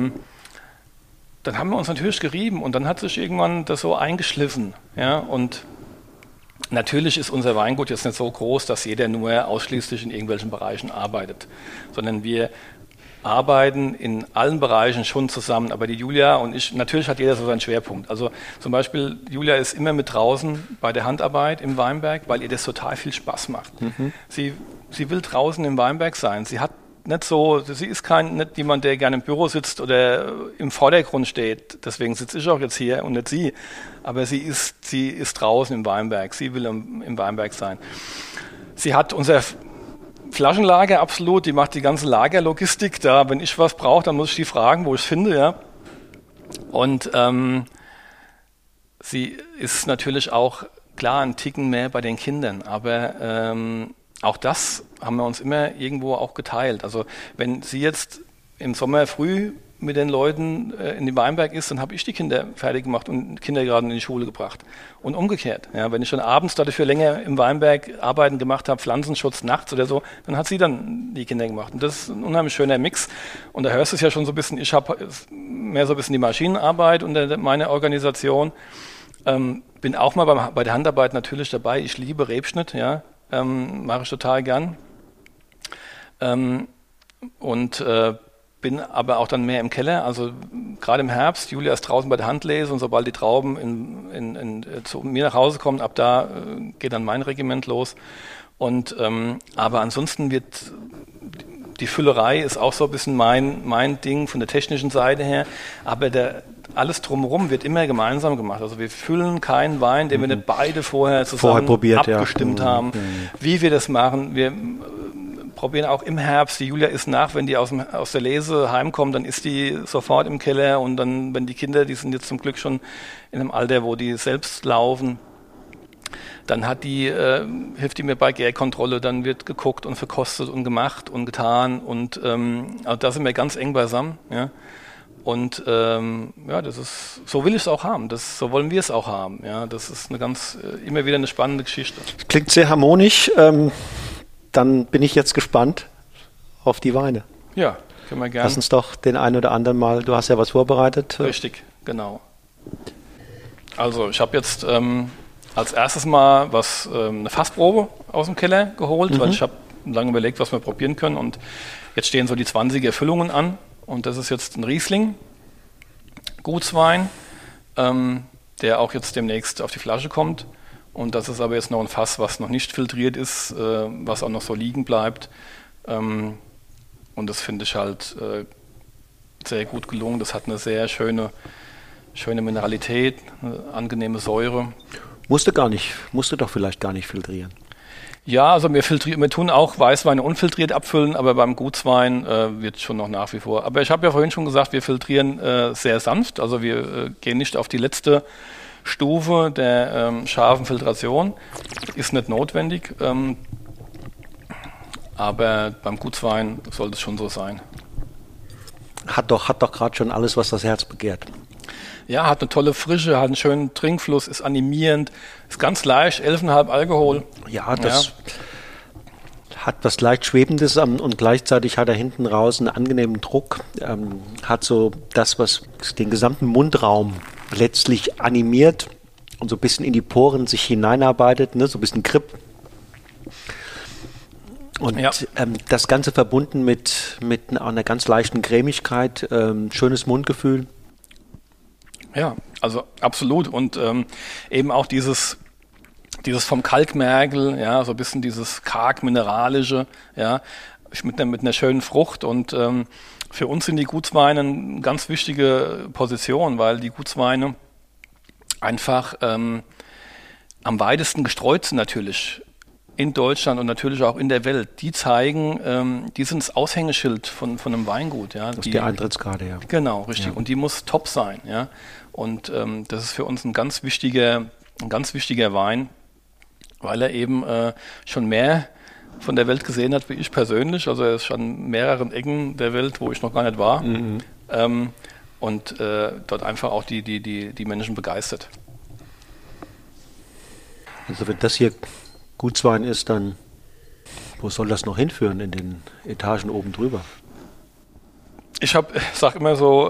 dann haben wir uns natürlich gerieben und dann hat sich irgendwann das so eingeschliffen. Ja? Und natürlich ist unser Weingut jetzt nicht so groß, dass jeder nur ausschließlich in irgendwelchen Bereichen arbeitet, sondern wir arbeiten in allen Bereichen schon zusammen, aber die Julia und ich, natürlich hat jeder so seinen Schwerpunkt. Also zum Beispiel, Julia ist immer mit draußen bei der Handarbeit im Weinberg, weil ihr das total viel Spaß macht. Sie will draußen im Weinberg sein. Sie ist nicht jemand, der gerne im Büro sitzt oder im Vordergrund steht. Deswegen sitze ich auch jetzt hier und nicht sie. Aber sie ist draußen im Weinberg. Sie will im Weinberg sein. Sie hat unser Flaschenlager absolut, die macht die ganze Lagerlogistik da. Wenn ich was brauche, dann muss ich die fragen, wo ich es finde, ja. Und sie ist natürlich auch, klar, ein Ticken mehr bei den Kindern, aber auch das haben wir uns immer irgendwo auch geteilt. Also wenn sie jetzt im Sommer früh mit den Leuten in den Weinberg ist, dann habe ich die Kinder fertig gemacht und Kindergarten in die Schule gebracht. Und umgekehrt. Ja, wenn ich schon abends dafür länger im Weinberg Arbeiten gemacht habe, Pflanzenschutz nachts oder so, dann hat sie dann die Kinder gemacht. Und das ist ein unheimlich schöner Mix. Und da hörst du es ja schon so ein bisschen, ich habe mehr so ein bisschen die Maschinenarbeit unter meiner Organisation. Bin auch mal bei der Handarbeit natürlich dabei. Ich liebe Rebschnitt, ja, mache ich total gern. Bin aber auch dann mehr im Keller, also gerade im Herbst, Julia ist draußen bei der Handlese und sobald die Trauben zu mir nach Hause kommen, ab da geht dann mein Regiment los. Aber ansonsten wird die Füllerei ist auch so ein bisschen mein Ding von der technischen Seite her, aber alles drumherum wird immer gemeinsam gemacht. Also wir füllen keinen Wein, den wir nicht beide vorher zusammen abgestimmt haben, wie wir das machen. Wir probieren auch im Herbst, die Julia ist wenn die aus der Lese heimkommt, dann ist die sofort im Keller und dann, wenn die Kinder, die sind jetzt zum Glück schon in einem Alter, wo die selbst laufen, dann hilft die mir bei Gärkontrolle, dann wird geguckt und verkostet und gemacht und getan und also da sind wir ganz eng beisammen, ja. Und das ist, so will ich es auch haben, so wollen wir es auch haben, ja. Das ist immer wieder eine spannende Geschichte. Klingt sehr harmonisch. Dann bin ich jetzt gespannt auf die Weine. Ja, können wir gerne. Lass uns doch den einen oder anderen mal, du hast ja was vorbereitet. Richtig, genau. Also ich habe jetzt als erstes mal eine Fassprobe aus dem Keller geholt, weil ich habe lange überlegt, was wir probieren können und jetzt stehen so die 20er Füllungen an und das ist jetzt ein Riesling, Gutswein, der auch jetzt demnächst auf die Flasche kommt. Und das ist aber jetzt noch ein Fass, was noch nicht filtriert ist, was auch noch so liegen bleibt. Und das finde ich halt sehr gut gelungen. Das hat eine sehr schöne Mineralität, eine angenehme Säure. Musste doch vielleicht gar nicht filtrieren. Ja, also wir tun auch Weißweine unfiltriert abfüllen, aber beim Gutswein wird schon noch nach wie vor. Aber ich habe ja vorhin schon gesagt, wir filtrieren sehr sanft, also wir gehen nicht auf die letzte Stufe der scharfen Filtration, ist nicht notwendig, aber beim Gutswein sollte es schon so sein. Hat doch gerade schon alles, was das Herz begehrt. Ja, hat eine tolle Frische, hat einen schönen Trinkfluss, ist animierend, ist ganz leicht, 11,5 Alkohol. Ja, das hat was leicht Schwebendes und gleichzeitig hat er hinten raus einen angenehmen Druck, hat so das, was den gesamten Mundraum letztlich animiert und so ein bisschen in die Poren sich hineinarbeitet, ne, so ein bisschen Grip. Und das Ganze verbunden mit einer ganz leichten Cremigkeit, schönes Mundgefühl. Ja, also absolut. Und eben auch dieses vom Kalkmergel, ja, so ein bisschen dieses karg-mineralische, ja, mit einer schönen Frucht. Und für uns sind die Gutsweine eine ganz wichtige Position, weil die Gutsweine einfach am weitesten gestreut sind natürlich in Deutschland und natürlich auch in der Welt. Die zeigen, die sind das Aushängeschild von einem Weingut. Ja. Das ist die Eintrittskarte, ja. Genau, richtig. Ja. Und die muss top sein. Ja. Und das ist für uns ein ganz wichtiger Wein, weil er eben schon mehr von der Welt gesehen hat wie ich persönlich. Also er ist schon in mehreren Ecken der Welt, wo ich noch gar nicht war. Mhm. Und dort einfach auch die Menschen begeistert. Also wenn das hier Gutswein ist, dann wo soll das noch hinführen in den Etagen oben drüber? Ich sag immer so,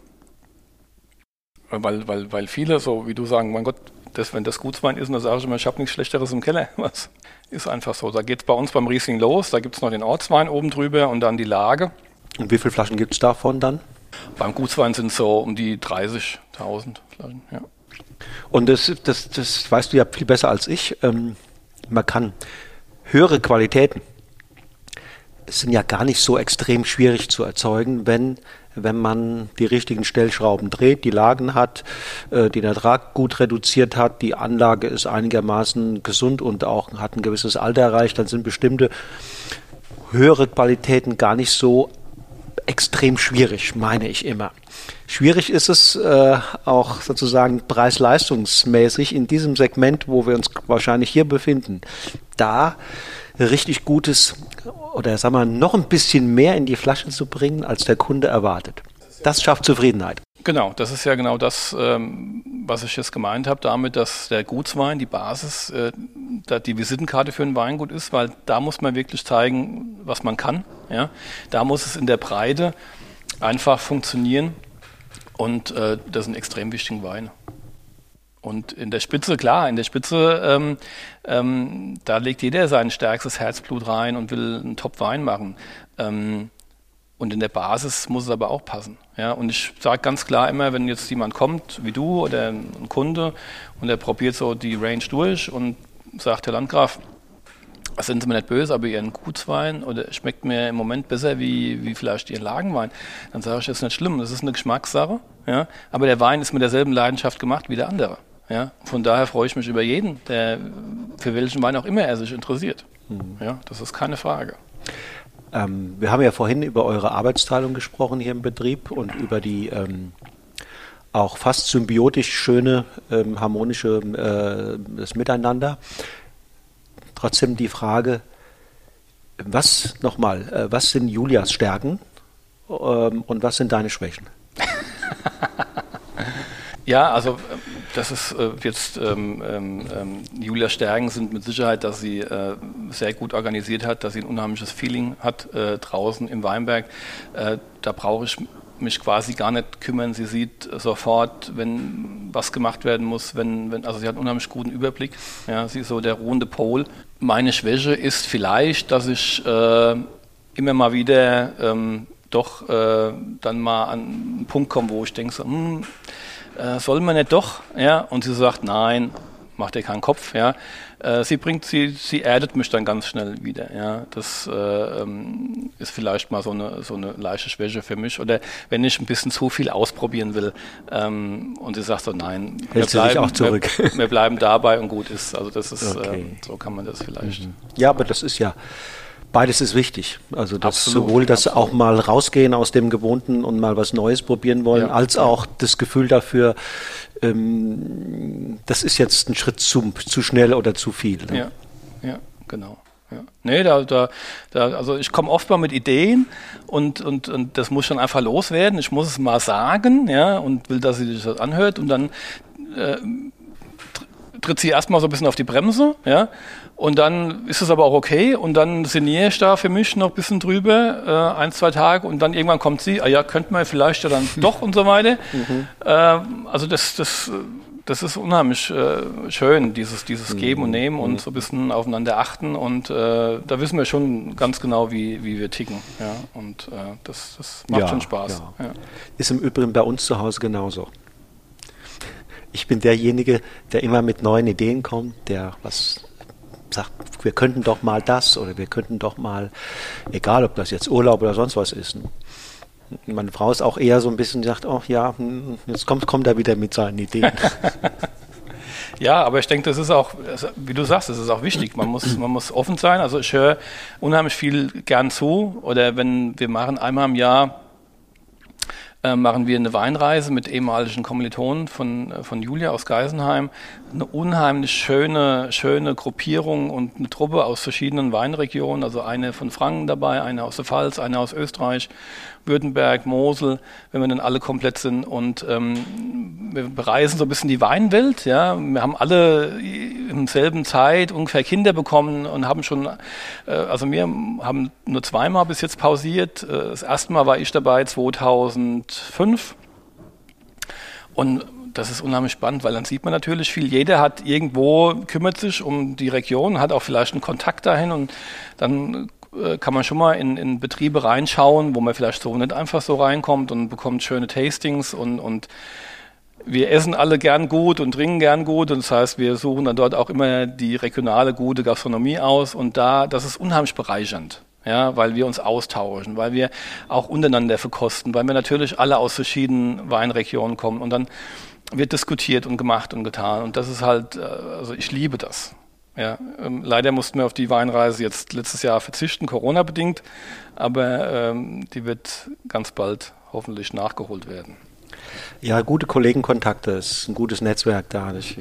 weil viele so wie du sagen, mein Gott, wenn das Gutswein ist, dann sage ich immer, ich habe nichts Schlechteres im Keller. Was ist einfach so. Da geht es bei uns beim Riesling los, da gibt es noch den Ortswein oben drüber und dann die Lage. Und wie viele Flaschen gibt es davon dann? Beim Gutswein sind es so um die 30.000 Flaschen, ja. Und das weißt du ja viel besser als ich. Man kann höhere Qualitäten, es sind ja gar nicht so extrem schwierig zu erzeugen, wenn man die richtigen Stellschrauben dreht, die Lagen hat, den Ertrag gut reduziert hat, die Anlage ist einigermaßen gesund und auch hat ein gewisses Alter erreicht, dann sind bestimmte höhere Qualitäten gar nicht so extrem schwierig, meine ich immer. Schwierig ist es auch sozusagen preis-leistungsmäßig in diesem Segment, wo wir uns wahrscheinlich hier befinden, da richtig Gutes oder sagen wir noch ein bisschen mehr in die Flasche zu bringen, als der Kunde erwartet. Das schafft Zufriedenheit. Genau, das ist ja genau das, was ich jetzt gemeint habe, damit, dass der Gutswein, die Basis, die Visitenkarte für ein Weingut ist, weil da muss man wirklich zeigen, was man kann. Ja? Da muss es in der Breite einfach funktionieren und das sind extrem wichtige Weine. Und in der Spitze, klar, da legt jeder sein stärkstes Herzblut rein und will einen Top-Wein machen. Und in der Basis muss es aber auch passen. Ja? Und ich sage ganz klar immer, wenn jetzt jemand kommt, wie du oder ein Kunde, und der probiert so die Range durch und sagt, Herr Landgraf, sind Sie mir nicht böse, aber Ihren Gutswein oder schmeckt mir im Moment besser wie vielleicht Ihren Lagenwein, dann sage ich, das ist nicht schlimm, das ist eine Geschmackssache. Ja? Aber der Wein ist mit derselben Leidenschaft gemacht wie der andere. Ja? Von daher freue ich mich über jeden, der für welchen Wein auch immer er sich interessiert. Ja? Das ist keine Frage. Wir haben ja vorhin über eure Arbeitsteilung gesprochen hier im Betrieb und über die auch fast symbiotisch schöne, harmonische das Miteinander. Trotzdem die Frage, was sind Julias Stärken und was sind deine Schwächen? Ja, also das ist jetzt Julias Stärken sind mit Sicherheit, dass sie sehr gut organisiert hat, dass sie ein unheimliches Feeling hat draußen im Weinberg. Da brauche ich mich quasi gar nicht kümmern. Sie sieht sofort, wenn was gemacht werden muss, also sie hat einen unheimlich guten Überblick. Ja, sie ist so der ruhende Pol. Meine Schwäche ist vielleicht, dass ich immer mal wieder dann mal an einen Punkt komme, wo ich denke, so, soll man nicht doch? Ja? Und sie sagt, nein, mach dir keinen Kopf, ja. Sie erdet mich dann ganz schnell wieder, ja. Das ist vielleicht mal so eine leichte Schwäche für mich. Oder wenn ich ein bisschen zu viel ausprobieren will und sie sagt so, nein, wir bleiben dabei und gut ist. Also das ist, so kann man das vielleicht. Ja, aber das ist ja, beides ist wichtig. Also sowohl das auch mal rausgehen aus dem Gewohnten und mal was Neues probieren wollen, als auch das Gefühl dafür, das ist jetzt ein Schritt zu schnell oder zu viel. Ne? Ja, genau. Ja. Nee, also ich komme oft mal mit Ideen und das muss schon einfach loswerden. Ich muss es mal sagen, ja, und will, dass sie sich das anhört und dann tritt sie erstmal so ein bisschen auf die Bremse, ja, und dann ist es aber auch okay und dann sinniere ich da für mich noch ein bisschen drüber, 1-2 Tage und dann irgendwann kommt sie, könnte man vielleicht ja dann doch und so weiter. Also das ist unheimlich schön, dieses Geben und Nehmen und so ein bisschen aufeinander achten und da wissen wir schon ganz genau, wie wir ticken, ja, und das macht schon Spaß. Ja. Ja. Ist im Übrigen bei uns zu Hause genauso. Ich bin derjenige, der immer mit neuen Ideen kommt, der was sagt, wir könnten doch mal das oder wir könnten doch mal, egal ob das jetzt Urlaub oder sonst was ist. Meine Frau ist auch eher so ein bisschen, die sagt, jetzt kommt er wieder mit seinen Ideen. Ja, aber ich denke, das ist auch, wie du sagst, das ist auch wichtig. Man muss offen sein. Also ich höre unheimlich viel gern zu oder wenn wir machen einmal im Jahr machen wir eine Weinreise mit ehemaligen Kommilitonen von Julia aus Geisenheim. Eine unheimlich schöne Gruppierung und eine Truppe aus verschiedenen Weinregionen. Also eine von Franken dabei, eine aus der Pfalz, eine aus Österreich, Württemberg, Mosel, wenn wir dann alle komplett sind. Und wir bereisen so ein bisschen die Weinwelt. Ja. Wir haben alle in derselben Zeit ungefähr Kinder bekommen und haben schon, also wir haben nur 2-mal bis jetzt pausiert. Das erste Mal war ich dabei 2005. Und das ist unheimlich spannend, weil dann sieht man natürlich viel. Jeder hat irgendwo, kümmert sich um die Region, hat auch vielleicht einen Kontakt dahin und dann kann man schon mal in Betriebe reinschauen, wo man vielleicht so nicht einfach so reinkommt und bekommt schöne Tastings und wir essen alle gern gut und trinken gern gut und das heißt, wir suchen dann dort auch immer die regionale, gute Gastronomie aus und das ist unheimlich bereichernd. Ja, weil wir uns austauschen, weil wir auch untereinander verkosten, weil wir natürlich alle aus verschiedenen Weinregionen kommen und dann wird diskutiert und gemacht und getan und das ist halt, also ich liebe das. Ja, leider mussten wir auf die Weinreise jetzt letztes Jahr verzichten, Corona-bedingt, aber die wird ganz bald hoffentlich nachgeholt werden. Ja, gute Kollegenkontakte, ist ein gutes Netzwerk da, ist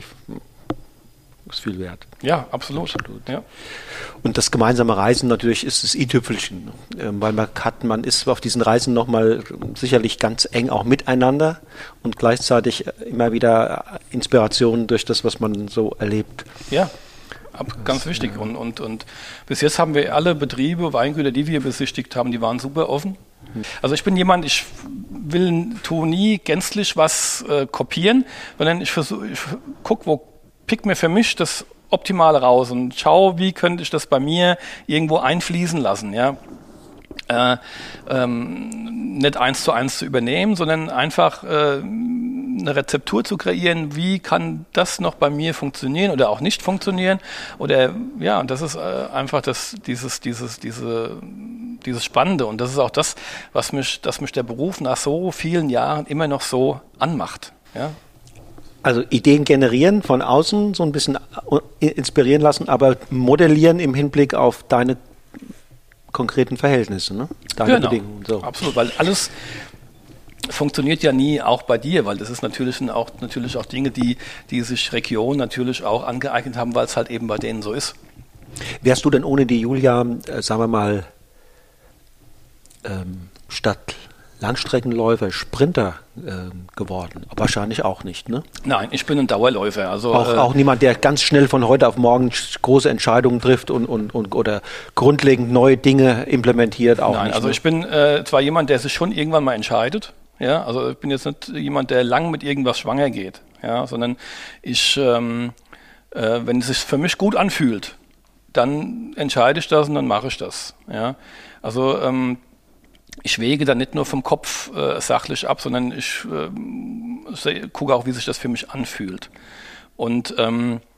viel wert. Ja, absolut. Ja. Und das gemeinsame Reisen natürlich ist das i-Tüpfelchen, weil man ist auf diesen Reisen nochmal sicherlich ganz eng auch miteinander und gleichzeitig immer wieder Inspirationen durch das, was man so erlebt. Ja. Ganz wichtig. Und bis jetzt haben wir alle Betriebe, Weingüter, die wir besichtigt haben, die waren super offen. Also ich bin jemand, ich tue nie gänzlich was kopieren, sondern ich gucke, pick mir für mich das Optimale raus und schaue, wie könnte ich das bei mir irgendwo einfließen lassen, ja. Nicht 1:1 zu übernehmen, sondern einfach eine Rezeptur zu kreieren, wie kann das noch bei mir funktionieren oder auch nicht funktionieren oder ja, das ist einfach dieses Spannende und das ist auch das, dass mich der Beruf nach so vielen Jahren immer noch so anmacht, ja. Also Ideen generieren von außen, so ein bisschen inspirieren lassen, aber modellieren im Hinblick auf deine konkreten Verhältnisse, ne? Deine Bedingungen. So. Absolut, weil alles funktioniert ja nie auch bei dir, weil das ist natürlich auch Dinge, die sich Regionen natürlich auch angeeignet haben, weil es halt eben bei denen so ist. Wärst du denn ohne die Julia, sagen wir mal, statt Langstreckenläufer Sprinter geworden? Wahrscheinlich auch nicht, ne? Nein, ich bin ein Dauerläufer. Also auch niemand, der ganz schnell von heute auf morgen große Entscheidungen trifft und oder grundlegend neue Dinge implementiert. Auch nein, nicht, also ne? Ich bin zwar jemand, der sich schon irgendwann mal entscheidet. Ja, also ich bin jetzt nicht jemand, der lang mit irgendwas schwanger geht. Ja, sondern wenn es sich für mich gut anfühlt, dann entscheide ich das und dann mache ich das. Ja, also ich wäge dann nicht nur vom Kopf sachlich ab, sondern ich gucke auch, wie sich das für mich anfühlt. Und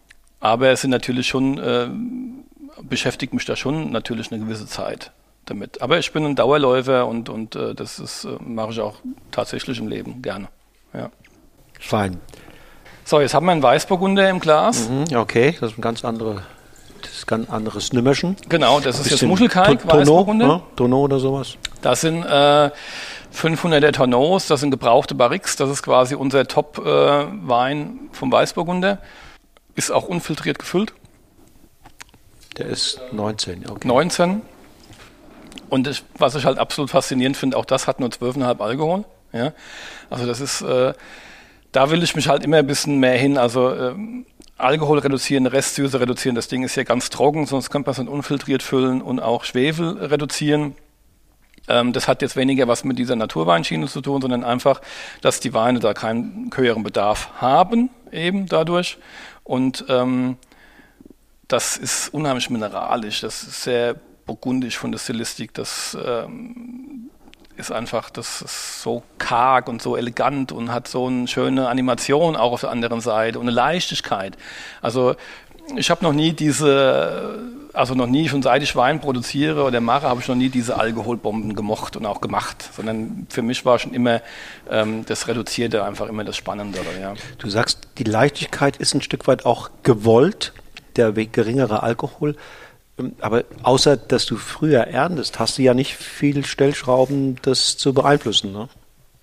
Aber es sind natürlich schon, beschäftigt mich da schon natürlich eine gewisse Zeit damit. Aber ich bin ein Dauerläufer und das mache ich auch tatsächlich im Leben gerne. Ja. Fein. So, jetzt haben wir einen Weißburgunder im Glas. Okay, das ist ein ganz anderes Nümmerchen. Genau, das ist jetzt Muschelkalk, Weißburgunder. Ne? Tonneau oder sowas. Das sind 500er Tonneaus, das sind gebrauchte Barriques. Das ist quasi unser Top-Wein vom Weißburgunder. Ist auch unfiltriert gefüllt. Der ist 19, okay. 19. Und was ich halt absolut faszinierend finde, auch das hat nur 12,5 Alkohol. Ja? Also das ist, da will ich mich halt immer ein bisschen mehr hin. Also Alkohol reduzieren, Restsüße reduzieren. Das Ding ist ja ganz trocken, sonst könnte man es dann unfiltriert füllen und auch Schwefel reduzieren. Das hat jetzt weniger was mit dieser Naturweinschiene zu tun, sondern einfach, dass die Weine da keinen höheren Bedarf haben, eben dadurch. Und das ist unheimlich mineralisch, das ist sehr burgundisch von der Stilistik, das ist einfach, das ist so karg und so elegant und hat so eine schöne Animation auch auf der anderen Seite und eine Leichtigkeit. Also ich habe noch nie schon seit ich Wein produziere oder mache, habe ich noch nie diese Alkoholbomben gemocht und auch gemacht, sondern für mich war schon immer das Reduzierte einfach immer das Spannendere. Ja. Du sagst, die Leichtigkeit ist ein Stück weit auch gewollt, der geringere Alkohol, aber außer, dass du früher erntest, hast du ja nicht viel Stellschrauben, das zu beeinflussen, ne?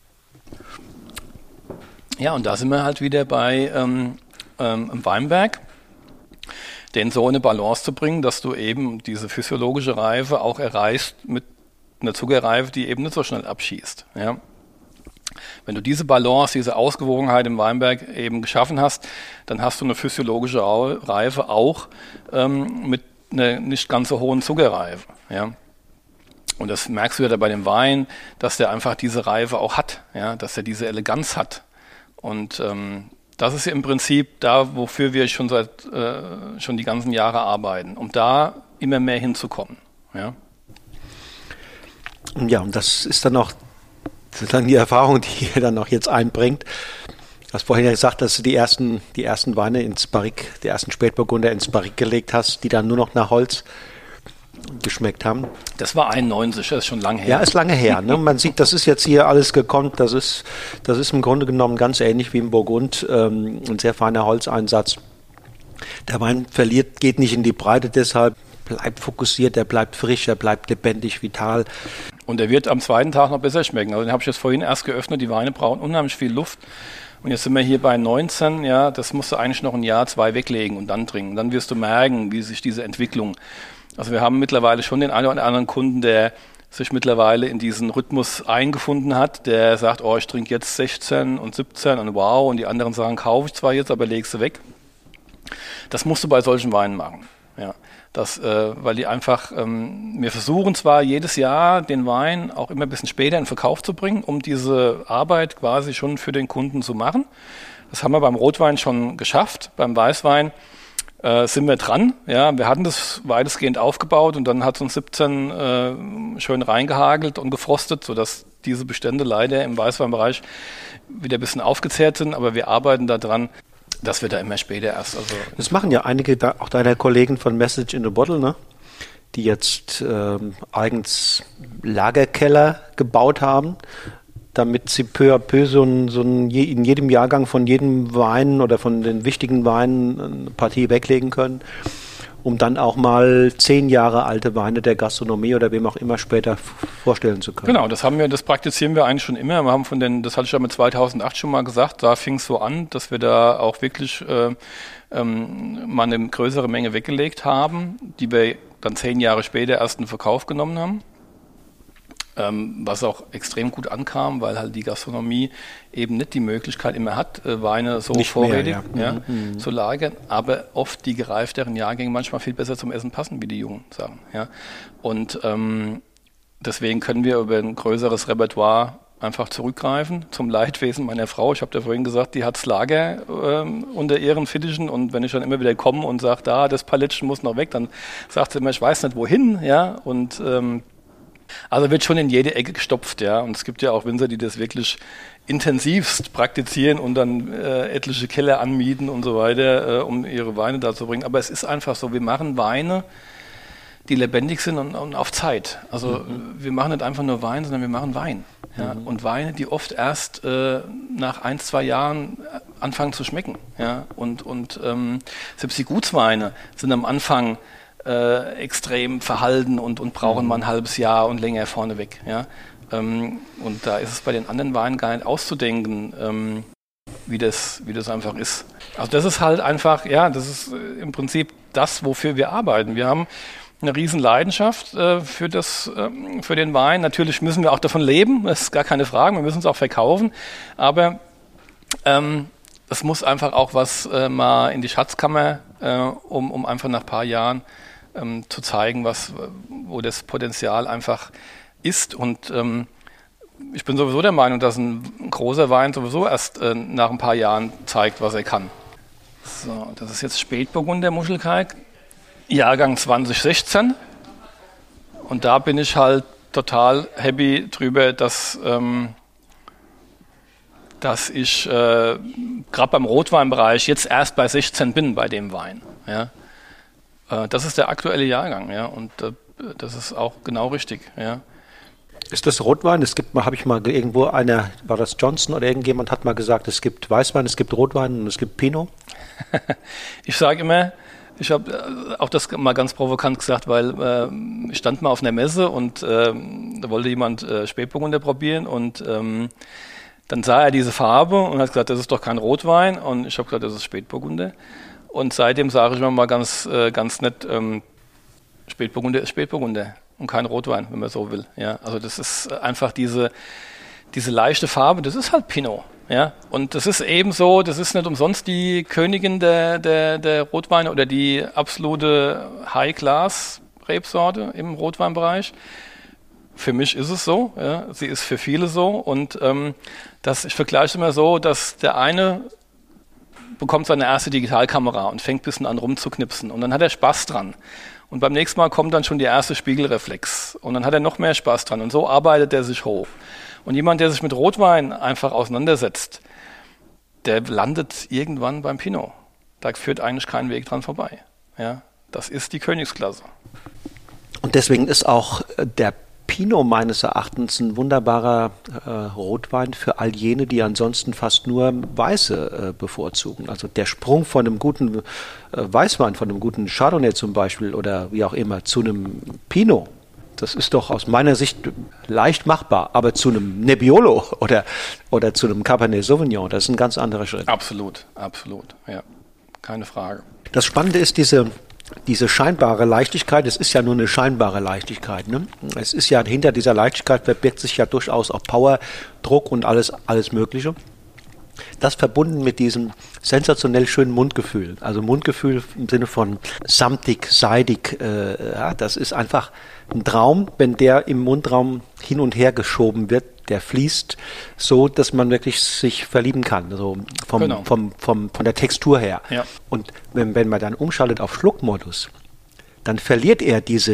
Ja, und da sind wir halt wieder bei im Weinberg, den so eine Balance zu bringen, dass du eben diese physiologische Reife auch erreichst mit einer Zuckerreife, die eben nicht so schnell abschießt. Ja. Wenn du diese Balance, diese Ausgewogenheit im Weinberg eben geschaffen hast, dann hast du eine physiologische Reife auch mit einer nicht ganz so hohen Zuckerreife. Ja. Und das merkst du ja da bei dem Wein, dass der einfach diese Reife auch hat, ja, dass er diese Eleganz hat. Und das ist ja im Prinzip da, wofür wir schon die ganzen Jahre arbeiten, um da immer mehr hinzukommen. Ja, ja, und das ist dann auch sozusagen die Erfahrung, die ihr dann auch jetzt einbringt. Du hast vorhin ja gesagt, dass du die ersten Weine ins Barrique, die ersten Spätburgunder ins Barrique gelegt hast, die dann nur noch nach Holz geschmeckt haben. Das war 91, das ist schon lange her. Ja, ist lange her. Ne? Man sieht, das ist jetzt hier alles gekommen. Das ist im Grunde genommen ganz ähnlich wie im Burgund. Ein sehr feiner Holzeinsatz. Der Wein geht nicht in die Breite, deshalb bleibt fokussiert, er bleibt frisch, er bleibt lebendig, vital. Und er wird am zweiten Tag noch besser schmecken. Also den habe ich jetzt vorhin erst geöffnet. Die Weine brauchen unheimlich viel Luft. Und jetzt sind wir hier bei 19. Ja, das musst du eigentlich noch ein Jahr, 2 weglegen und dann trinken. Dann wirst du merken, wie sich diese Entwicklung. Also wir haben mittlerweile schon den einen oder anderen Kunden, der sich mittlerweile in diesen Rhythmus eingefunden hat, der sagt, oh, ich trinke jetzt 16 und 17 und wow, und die anderen sagen, kaufe ich zwar jetzt, aber legst du weg. Das musst du bei solchen Weinen machen. Ja, weil die einfach, wir versuchen zwar jedes Jahr den Wein auch immer ein bisschen später in den Verkauf zu bringen, um diese Arbeit quasi schon für den Kunden zu machen. Das haben wir beim Rotwein schon geschafft, beim Weißwein sind wir dran. Ja, wir hatten das weitestgehend aufgebaut und dann hat es uns 17 schön reingehagelt und gefrostet, sodass diese Bestände leider im Weißweinbereich wieder ein bisschen aufgezehrt sind, aber wir arbeiten daran, dass wir da immer später erst. Also das machen ja einige auch deiner Kollegen von Message in a Bottle, ne? Die jetzt eigens Lagerkeller gebaut haben, damit sie peu à peu in jedem Jahrgang von jedem Wein oder von den wichtigen Weinen eine Partie weglegen können, um dann auch mal 10 Jahre alte Weine der Gastronomie oder wem auch immer später vorstellen zu können. Genau, das praktizieren wir eigentlich schon immer. Wir haben das hatte ich ja mit 2008 schon mal gesagt, da fing es so an, dass wir da auch wirklich mal eine größere Menge weggelegt haben, die wir dann 10 Jahre später erst in den Verkauf genommen haben. Was auch extrem gut ankam, weil halt die Gastronomie eben nicht die Möglichkeit immer hat, Weine so nicht vorrätig mehr, zu lagern, aber oft die gereifteren Jahrgänge manchmal viel besser zum Essen passen, wie die Jungen sagen. Ja. Und deswegen können wir über ein größeres Repertoire einfach zurückgreifen zum Leidwesen meiner Frau. Ich habe da vorhin gesagt, die hat das Lager unter ihren Fittichen und wenn ich dann immer wieder komme und sage, das Palettchen muss noch weg, dann sagt sie immer, ich weiß nicht wohin, ja, und Also wird schon in jede Ecke gestopft, ja. Und es gibt ja auch Winzer, die das wirklich intensivst praktizieren und dann etliche Keller anmieten und so weiter, um ihre Weine da zu bringen. Aber es ist einfach so, wir machen Weine, die lebendig sind und auf Zeit. Also wir machen nicht einfach nur Wein, sondern wir machen Wein. Ja? Und Weine, die oft erst nach 1-2 Jahren anfangen zu schmecken. Ja? Und selbst die Gutsweine sind am Anfang extrem verhalten und brauchen mal ein halbes Jahr und länger vorneweg. Ja? Und da ist es bei den anderen Weinen gar nicht auszudenken, wie das einfach ist. Also das ist halt einfach, ja, das ist im Prinzip das, wofür wir arbeiten. Wir haben eine riesen Leidenschaft für den Wein. Natürlich müssen wir auch davon leben, das ist gar keine Frage, wir müssen es auch verkaufen, aber es muss einfach auch was mal in die Schatzkammer, um einfach nach ein paar Jahren zu zeigen, wo das Potenzial einfach ist. Und ich bin sowieso der Meinung, dass ein großer Wein sowieso erst nach ein paar Jahren zeigt, was er kann. So, das ist jetzt Spätburgunder Muschelkalk, Jahrgang 2016. Und da bin ich halt total happy drüber, dass ich gerade beim Rotweinbereich jetzt erst bei 16 bin bei dem Wein. Ja. Das ist der aktuelle Jahrgang, ja, und das ist auch genau richtig, ja. Ist das Rotwein? Es gibt mal, habe ich mal irgendwo war das Johnson oder irgendjemand hat mal gesagt, es gibt Weißwein, es gibt Rotwein und es gibt Pinot? Ich sage immer, ich habe auch das mal ganz provokant gesagt, weil ich stand mal auf einer Messe und da wollte jemand Spätburgunder probieren und dann sah er diese Farbe und hat gesagt, das ist doch kein Rotwein, und ich habe gesagt, das ist Spätburgunder. Und seitdem sage ich mir mal ganz nett, Spätburgunder ist Spätburgunder und kein Rotwein, wenn man so will. Ja, also das ist einfach diese leichte Farbe, das ist halt Pinot. Ja, und das ist eben so, das ist nicht umsonst die Königin der Rotweine oder die absolute High-Class-Rebsorte im Rotweinbereich. Für mich ist es so, ja, sie ist für viele so, und ich vergleiche es immer so, dass der eine bekommt seine erste Digitalkamera und fängt ein bisschen an rumzuknipsen und dann hat er Spaß dran. Und beim nächsten Mal kommt dann schon die erste Spiegelreflex und dann hat er noch mehr Spaß dran und so arbeitet er sich hoch. Und jemand, der sich mit Rotwein einfach auseinandersetzt, der landet irgendwann beim Pinot. Da führt eigentlich kein Weg dran vorbei. Ja, das ist die Königsklasse. Und deswegen ist auch der Pinot meines Erachtens ein wunderbarer Rotwein für all jene, die ansonsten fast nur Weiße bevorzugen. Also der Sprung von einem guten Weißwein, von einem guten Chardonnay zum Beispiel oder wie auch immer zu einem Pinot, das ist doch aus meiner Sicht leicht machbar. Aber zu einem Nebbiolo oder zu einem Cabernet Sauvignon, das ist ein ganz anderer Schritt. Absolut, ja, keine Frage. Das Spannende ist diese scheinbare Leichtigkeit. Es ist ja nur eine scheinbare Leichtigkeit. Ne? Es ist ja, hinter dieser Leichtigkeit verbirgt sich ja durchaus auch Power, Druck und alles Mögliche. Das verbunden mit diesem sensationell schönen Mundgefühl. Also Mundgefühl im Sinne von samtig, seidig. Ja, das ist einfach ein Traum, wenn der im Mundraum hin und her geschoben wird. Der fließt so, dass man wirklich sich verlieben kann, so von der Textur her. Ja. Und wenn man dann umschaltet auf Schluckmodus, dann verliert er diese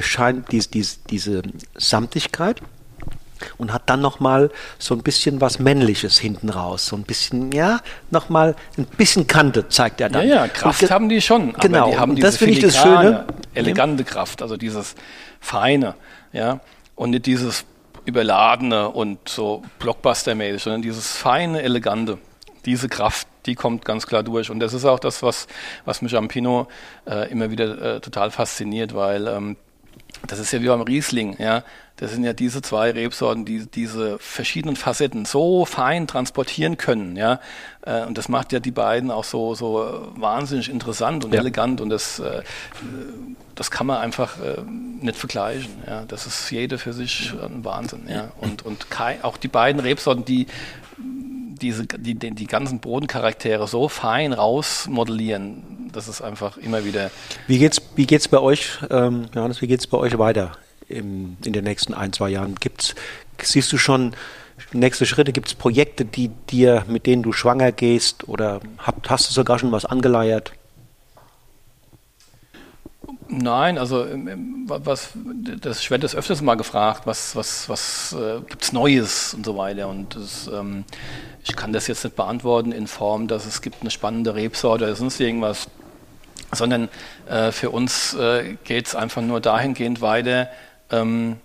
Samtigkeit und hat dann nochmal so ein bisschen was Männliches hinten raus. So ein bisschen, ja, nochmal ein bisschen Kante zeigt er dann. Ja, Kraft haben die schon. Genau, aber die haben das finde ich das Schöne. Elegante Kraft, also dieses Feine, ja, und nicht dieses Überladene und so Blockbuster-mäßig, sondern dieses feine, elegante, diese Kraft, die kommt ganz klar durch. Und das ist auch das, was mich am Pinot immer wieder total fasziniert, weil das ist ja wie beim Riesling, ja. Das sind ja diese zwei Rebsorten, die diese verschiedenen Facetten so fein transportieren können, ja. Und das macht ja die beiden auch so wahnsinnig interessant und elegant, und das kann man einfach nicht vergleichen, ja. Das ist jede für sich ein Wahnsinn, ja. Und auch die beiden Rebsorten, die ganzen Bodencharaktere so fein rausmodellieren, das ist einfach immer wieder. Wie geht's bei euch, Johannes, wie geht's bei euch weiter in den nächsten 1-2 Jahren? Siehst du schon nächste Schritte? Gibt es Projekte, mit denen du schwanger gehst, oder hast du sogar schon was angeleiert? Nein, also ich werde das öfters mal gefragt, was gibt's Neues und so weiter. Und ich kann das jetzt nicht beantworten in Form, dass es gibt eine spannende Rebsorte oder sonst irgendwas, sondern für uns geht es einfach nur dahingehend weiter, immer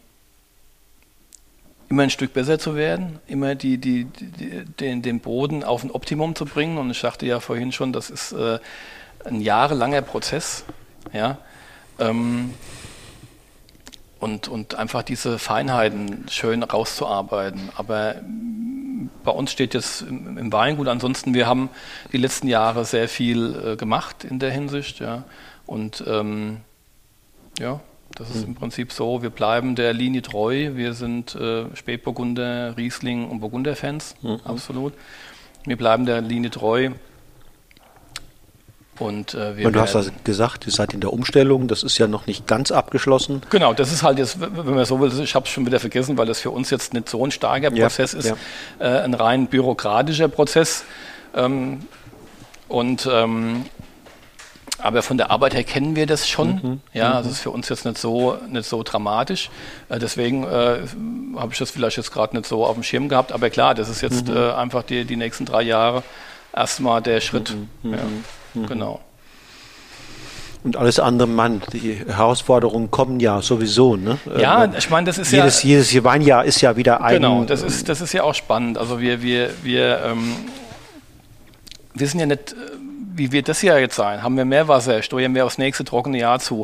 ein Stück besser zu werden, immer den Boden auf ein Optimum zu bringen. Und ich sagte ja vorhin schon, das ist ein jahrelanger Prozess, ja. Und einfach diese Feinheiten schön rauszuarbeiten. Aber bei uns steht jetzt im Weingut, ansonsten, wir haben die letzten Jahre sehr viel gemacht in der Hinsicht. Ja. Und das ist im Prinzip so, wir bleiben der Linie treu. Wir sind Spätburgunder, Riesling und Burgunder-Fans, absolut. Wir bleiben der Linie treu. Und du hast ja gesagt, ihr seid in der Umstellung, das ist ja noch nicht ganz abgeschlossen. Genau, das ist halt jetzt, wenn man so will, ich habe es schon wieder vergessen, weil das für uns jetzt nicht so ein starker Prozess ist, ein rein bürokratischer Prozess. Aber von der Arbeit her kennen wir das schon. Das ist für uns jetzt nicht so dramatisch. Deswegen habe ich das vielleicht jetzt gerade nicht so auf dem Schirm gehabt. Aber klar, das ist jetzt einfach die nächsten 3 Jahre erstmal der Schritt. Genau. Und alles andere, die Herausforderungen kommen ja sowieso, ne? Ja, ich meine, das ist jedes Weinjahr ist ja wieder ein... Genau, das ist ja auch spannend. Also wir wissen ja nicht, wie wird das Jahr jetzt sein? Haben wir mehr Wasser? Steuern wir aufs nächste trockene Jahr zu?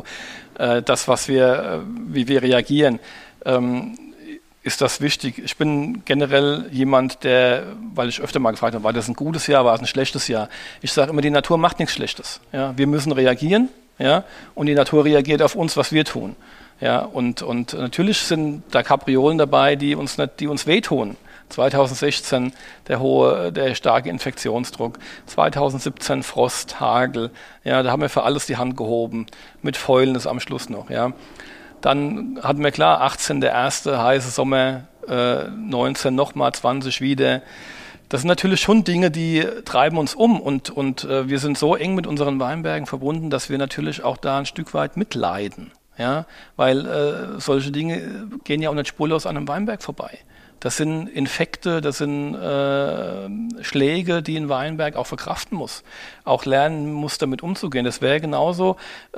Wie wir reagieren, ist das wichtig. Ich bin generell jemand, weil ich öfter mal gefragt habe, war das ein gutes Jahr, war es ein schlechtes Jahr? Ich sage immer, die Natur macht nichts Schlechtes. Ja? Wir müssen reagieren, ja? Und die Natur reagiert auf uns, was wir tun. Ja? Und natürlich sind da Kapriolen dabei, die uns wehtun. 2016 der starke Infektionsdruck, 2017 Frost, Hagel, ja, da haben wir für alles die Hand gehoben, mit Fäulnis am Schluss noch, ja. Dann hatten wir klar, 18 der erste heiße Sommer, 19 nochmal, 20 wieder. Das sind natürlich schon Dinge, die treiben uns um und wir sind so eng mit unseren Weinbergen verbunden, dass wir natürlich auch da ein Stück weit mitleiden, ja, weil solche Dinge gehen ja auch nicht spurlos an einem Weinberg vorbei. Das sind Infekte, das sind Schläge, die ein Weinberg auch verkraften muss, auch lernen muss, damit umzugehen. Das wäre genauso,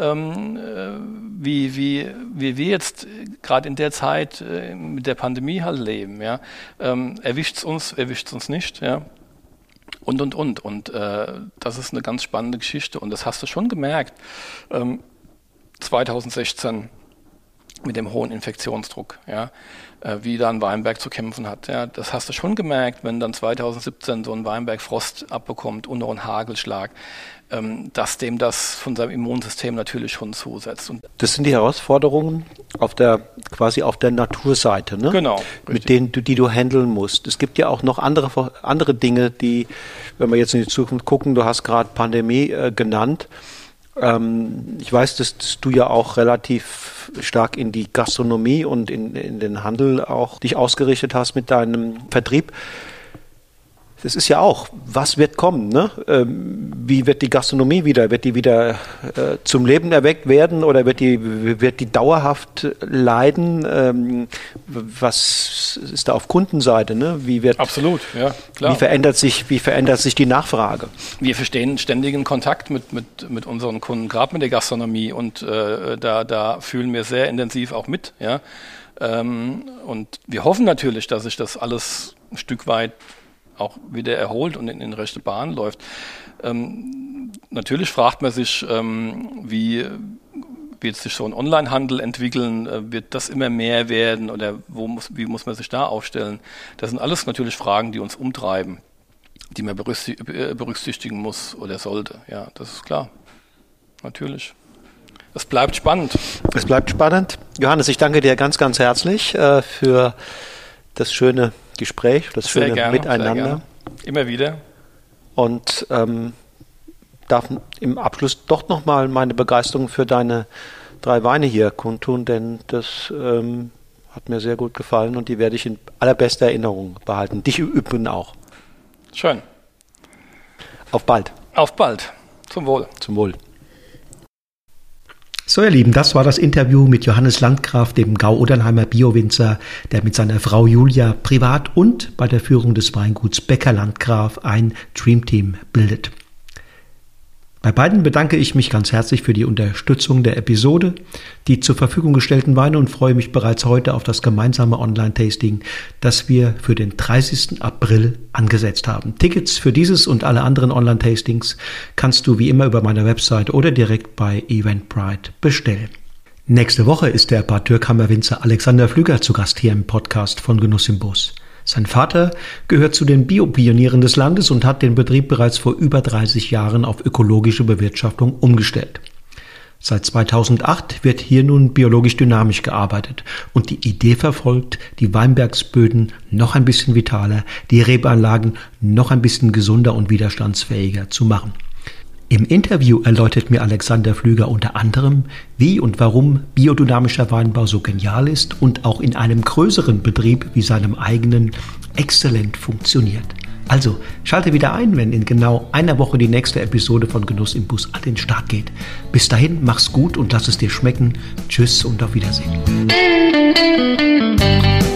wie wir jetzt gerade in der Zeit mit der Pandemie halt leben. Ja? Erwischt's uns nicht. Ja? Und. Und das ist eine ganz spannende Geschichte. Und das hast du schon gemerkt, 2016 mit dem hohen Infektionsdruck, ja, wie da ein Weinberg zu kämpfen hat. Ja, das hast du schon gemerkt, wenn dann 2017 so ein Weinberg Frost abbekommt und noch einen Hagelschlag, dass dem das von seinem Immunsystem natürlich schon zusetzt. Und das sind die Herausforderungen quasi auf der Naturseite, ne? Genau. Mit denen die du handeln musst. Es gibt ja auch noch andere Dinge, die, wenn wir jetzt in die Zukunft gucken, du hast gerade Pandemie genannt. Ich weiß, dass du ja auch relativ stark in die Gastronomie und in den Handel auch dich ausgerichtet hast mit deinem Vertrieb. Das ist ja auch, was wird kommen, ne? Wie wird die Gastronomie wird die wieder zum Leben erweckt werden oder wird die dauerhaft leiden? Was ist da auf Kundenseite, ne? Absolut, ja, klar. Wie verändert sich die Nachfrage? Wir verstehen ständigen Kontakt mit unseren Kunden, gerade mit der Gastronomie und da fühlen wir sehr intensiv auch mit, ja. Und wir hoffen natürlich, dass sich das alles ein Stück weit auch wieder erholt und in rechte Bahn läuft. Natürlich fragt man sich, wie wird sich so ein Onlinehandel entwickeln? Wird das immer mehr werden oder wie muss man sich da aufstellen? Das sind alles natürlich Fragen, die uns umtreiben, die man berücksichtigen muss oder sollte. Ja, das ist klar. Natürlich. Es bleibt spannend. Es bleibt spannend. Johannes, ich danke dir ganz, ganz herzlich für das schöne Gespräch, das schöne Miteinander. Sehr gerne. Immer wieder. Und darf im Abschluss doch nochmal meine Begeisterung für deine 3 Weine hier kundtun, denn das hat mir sehr gut gefallen und die werde ich in allerbester Erinnerung behalten. Dich übrigens auch. Schön. Auf bald. Auf bald. Zum Wohl. Zum Wohl. So ihr Lieben, das war das Interview mit Johannes Landgraf, dem Gau-Odernheimer Bio-Winzer, der mit seiner Frau Julia privat und bei der Führung des Weinguts Becker Landgraf ein Dreamteam bildet. Bei beiden bedanke ich mich ganz herzlich für die Unterstützung der Episode, die zur Verfügung gestellten Weine und freue mich bereits heute auf das gemeinsame Online-Tasting, das wir für den 30. April angesetzt haben. Tickets für dieses und alle anderen Online-Tastings kannst du wie immer über meine Website oder direkt bei Eventbrite bestellen. Nächste Woche ist der Bad Dürkheim Winzer Alexander Pflüger zu Gast hier im Podcast von Genuss im Bus. Sein Vater gehört zu den Biopionieren des Landes und hat den Betrieb bereits vor über 30 Jahren auf ökologische Bewirtschaftung umgestellt. Seit 2008 wird hier nun biologisch dynamisch gearbeitet und die Idee verfolgt, die Weinbergsböden noch ein bisschen vitaler, die Rebeanlagen noch ein bisschen gesunder und widerstandsfähiger zu machen. Im Interview erläutert mir Alexander Pflüger unter anderem, wie und warum biodynamischer Weinbau so genial ist und auch in einem größeren Betrieb wie seinem eigenen exzellent funktioniert. Also schalte wieder ein, wenn in genau einer Woche die nächste Episode von Genuss im Bus an den Start geht. Bis dahin, mach's gut und lass es dir schmecken. Tschüss und auf Wiedersehen.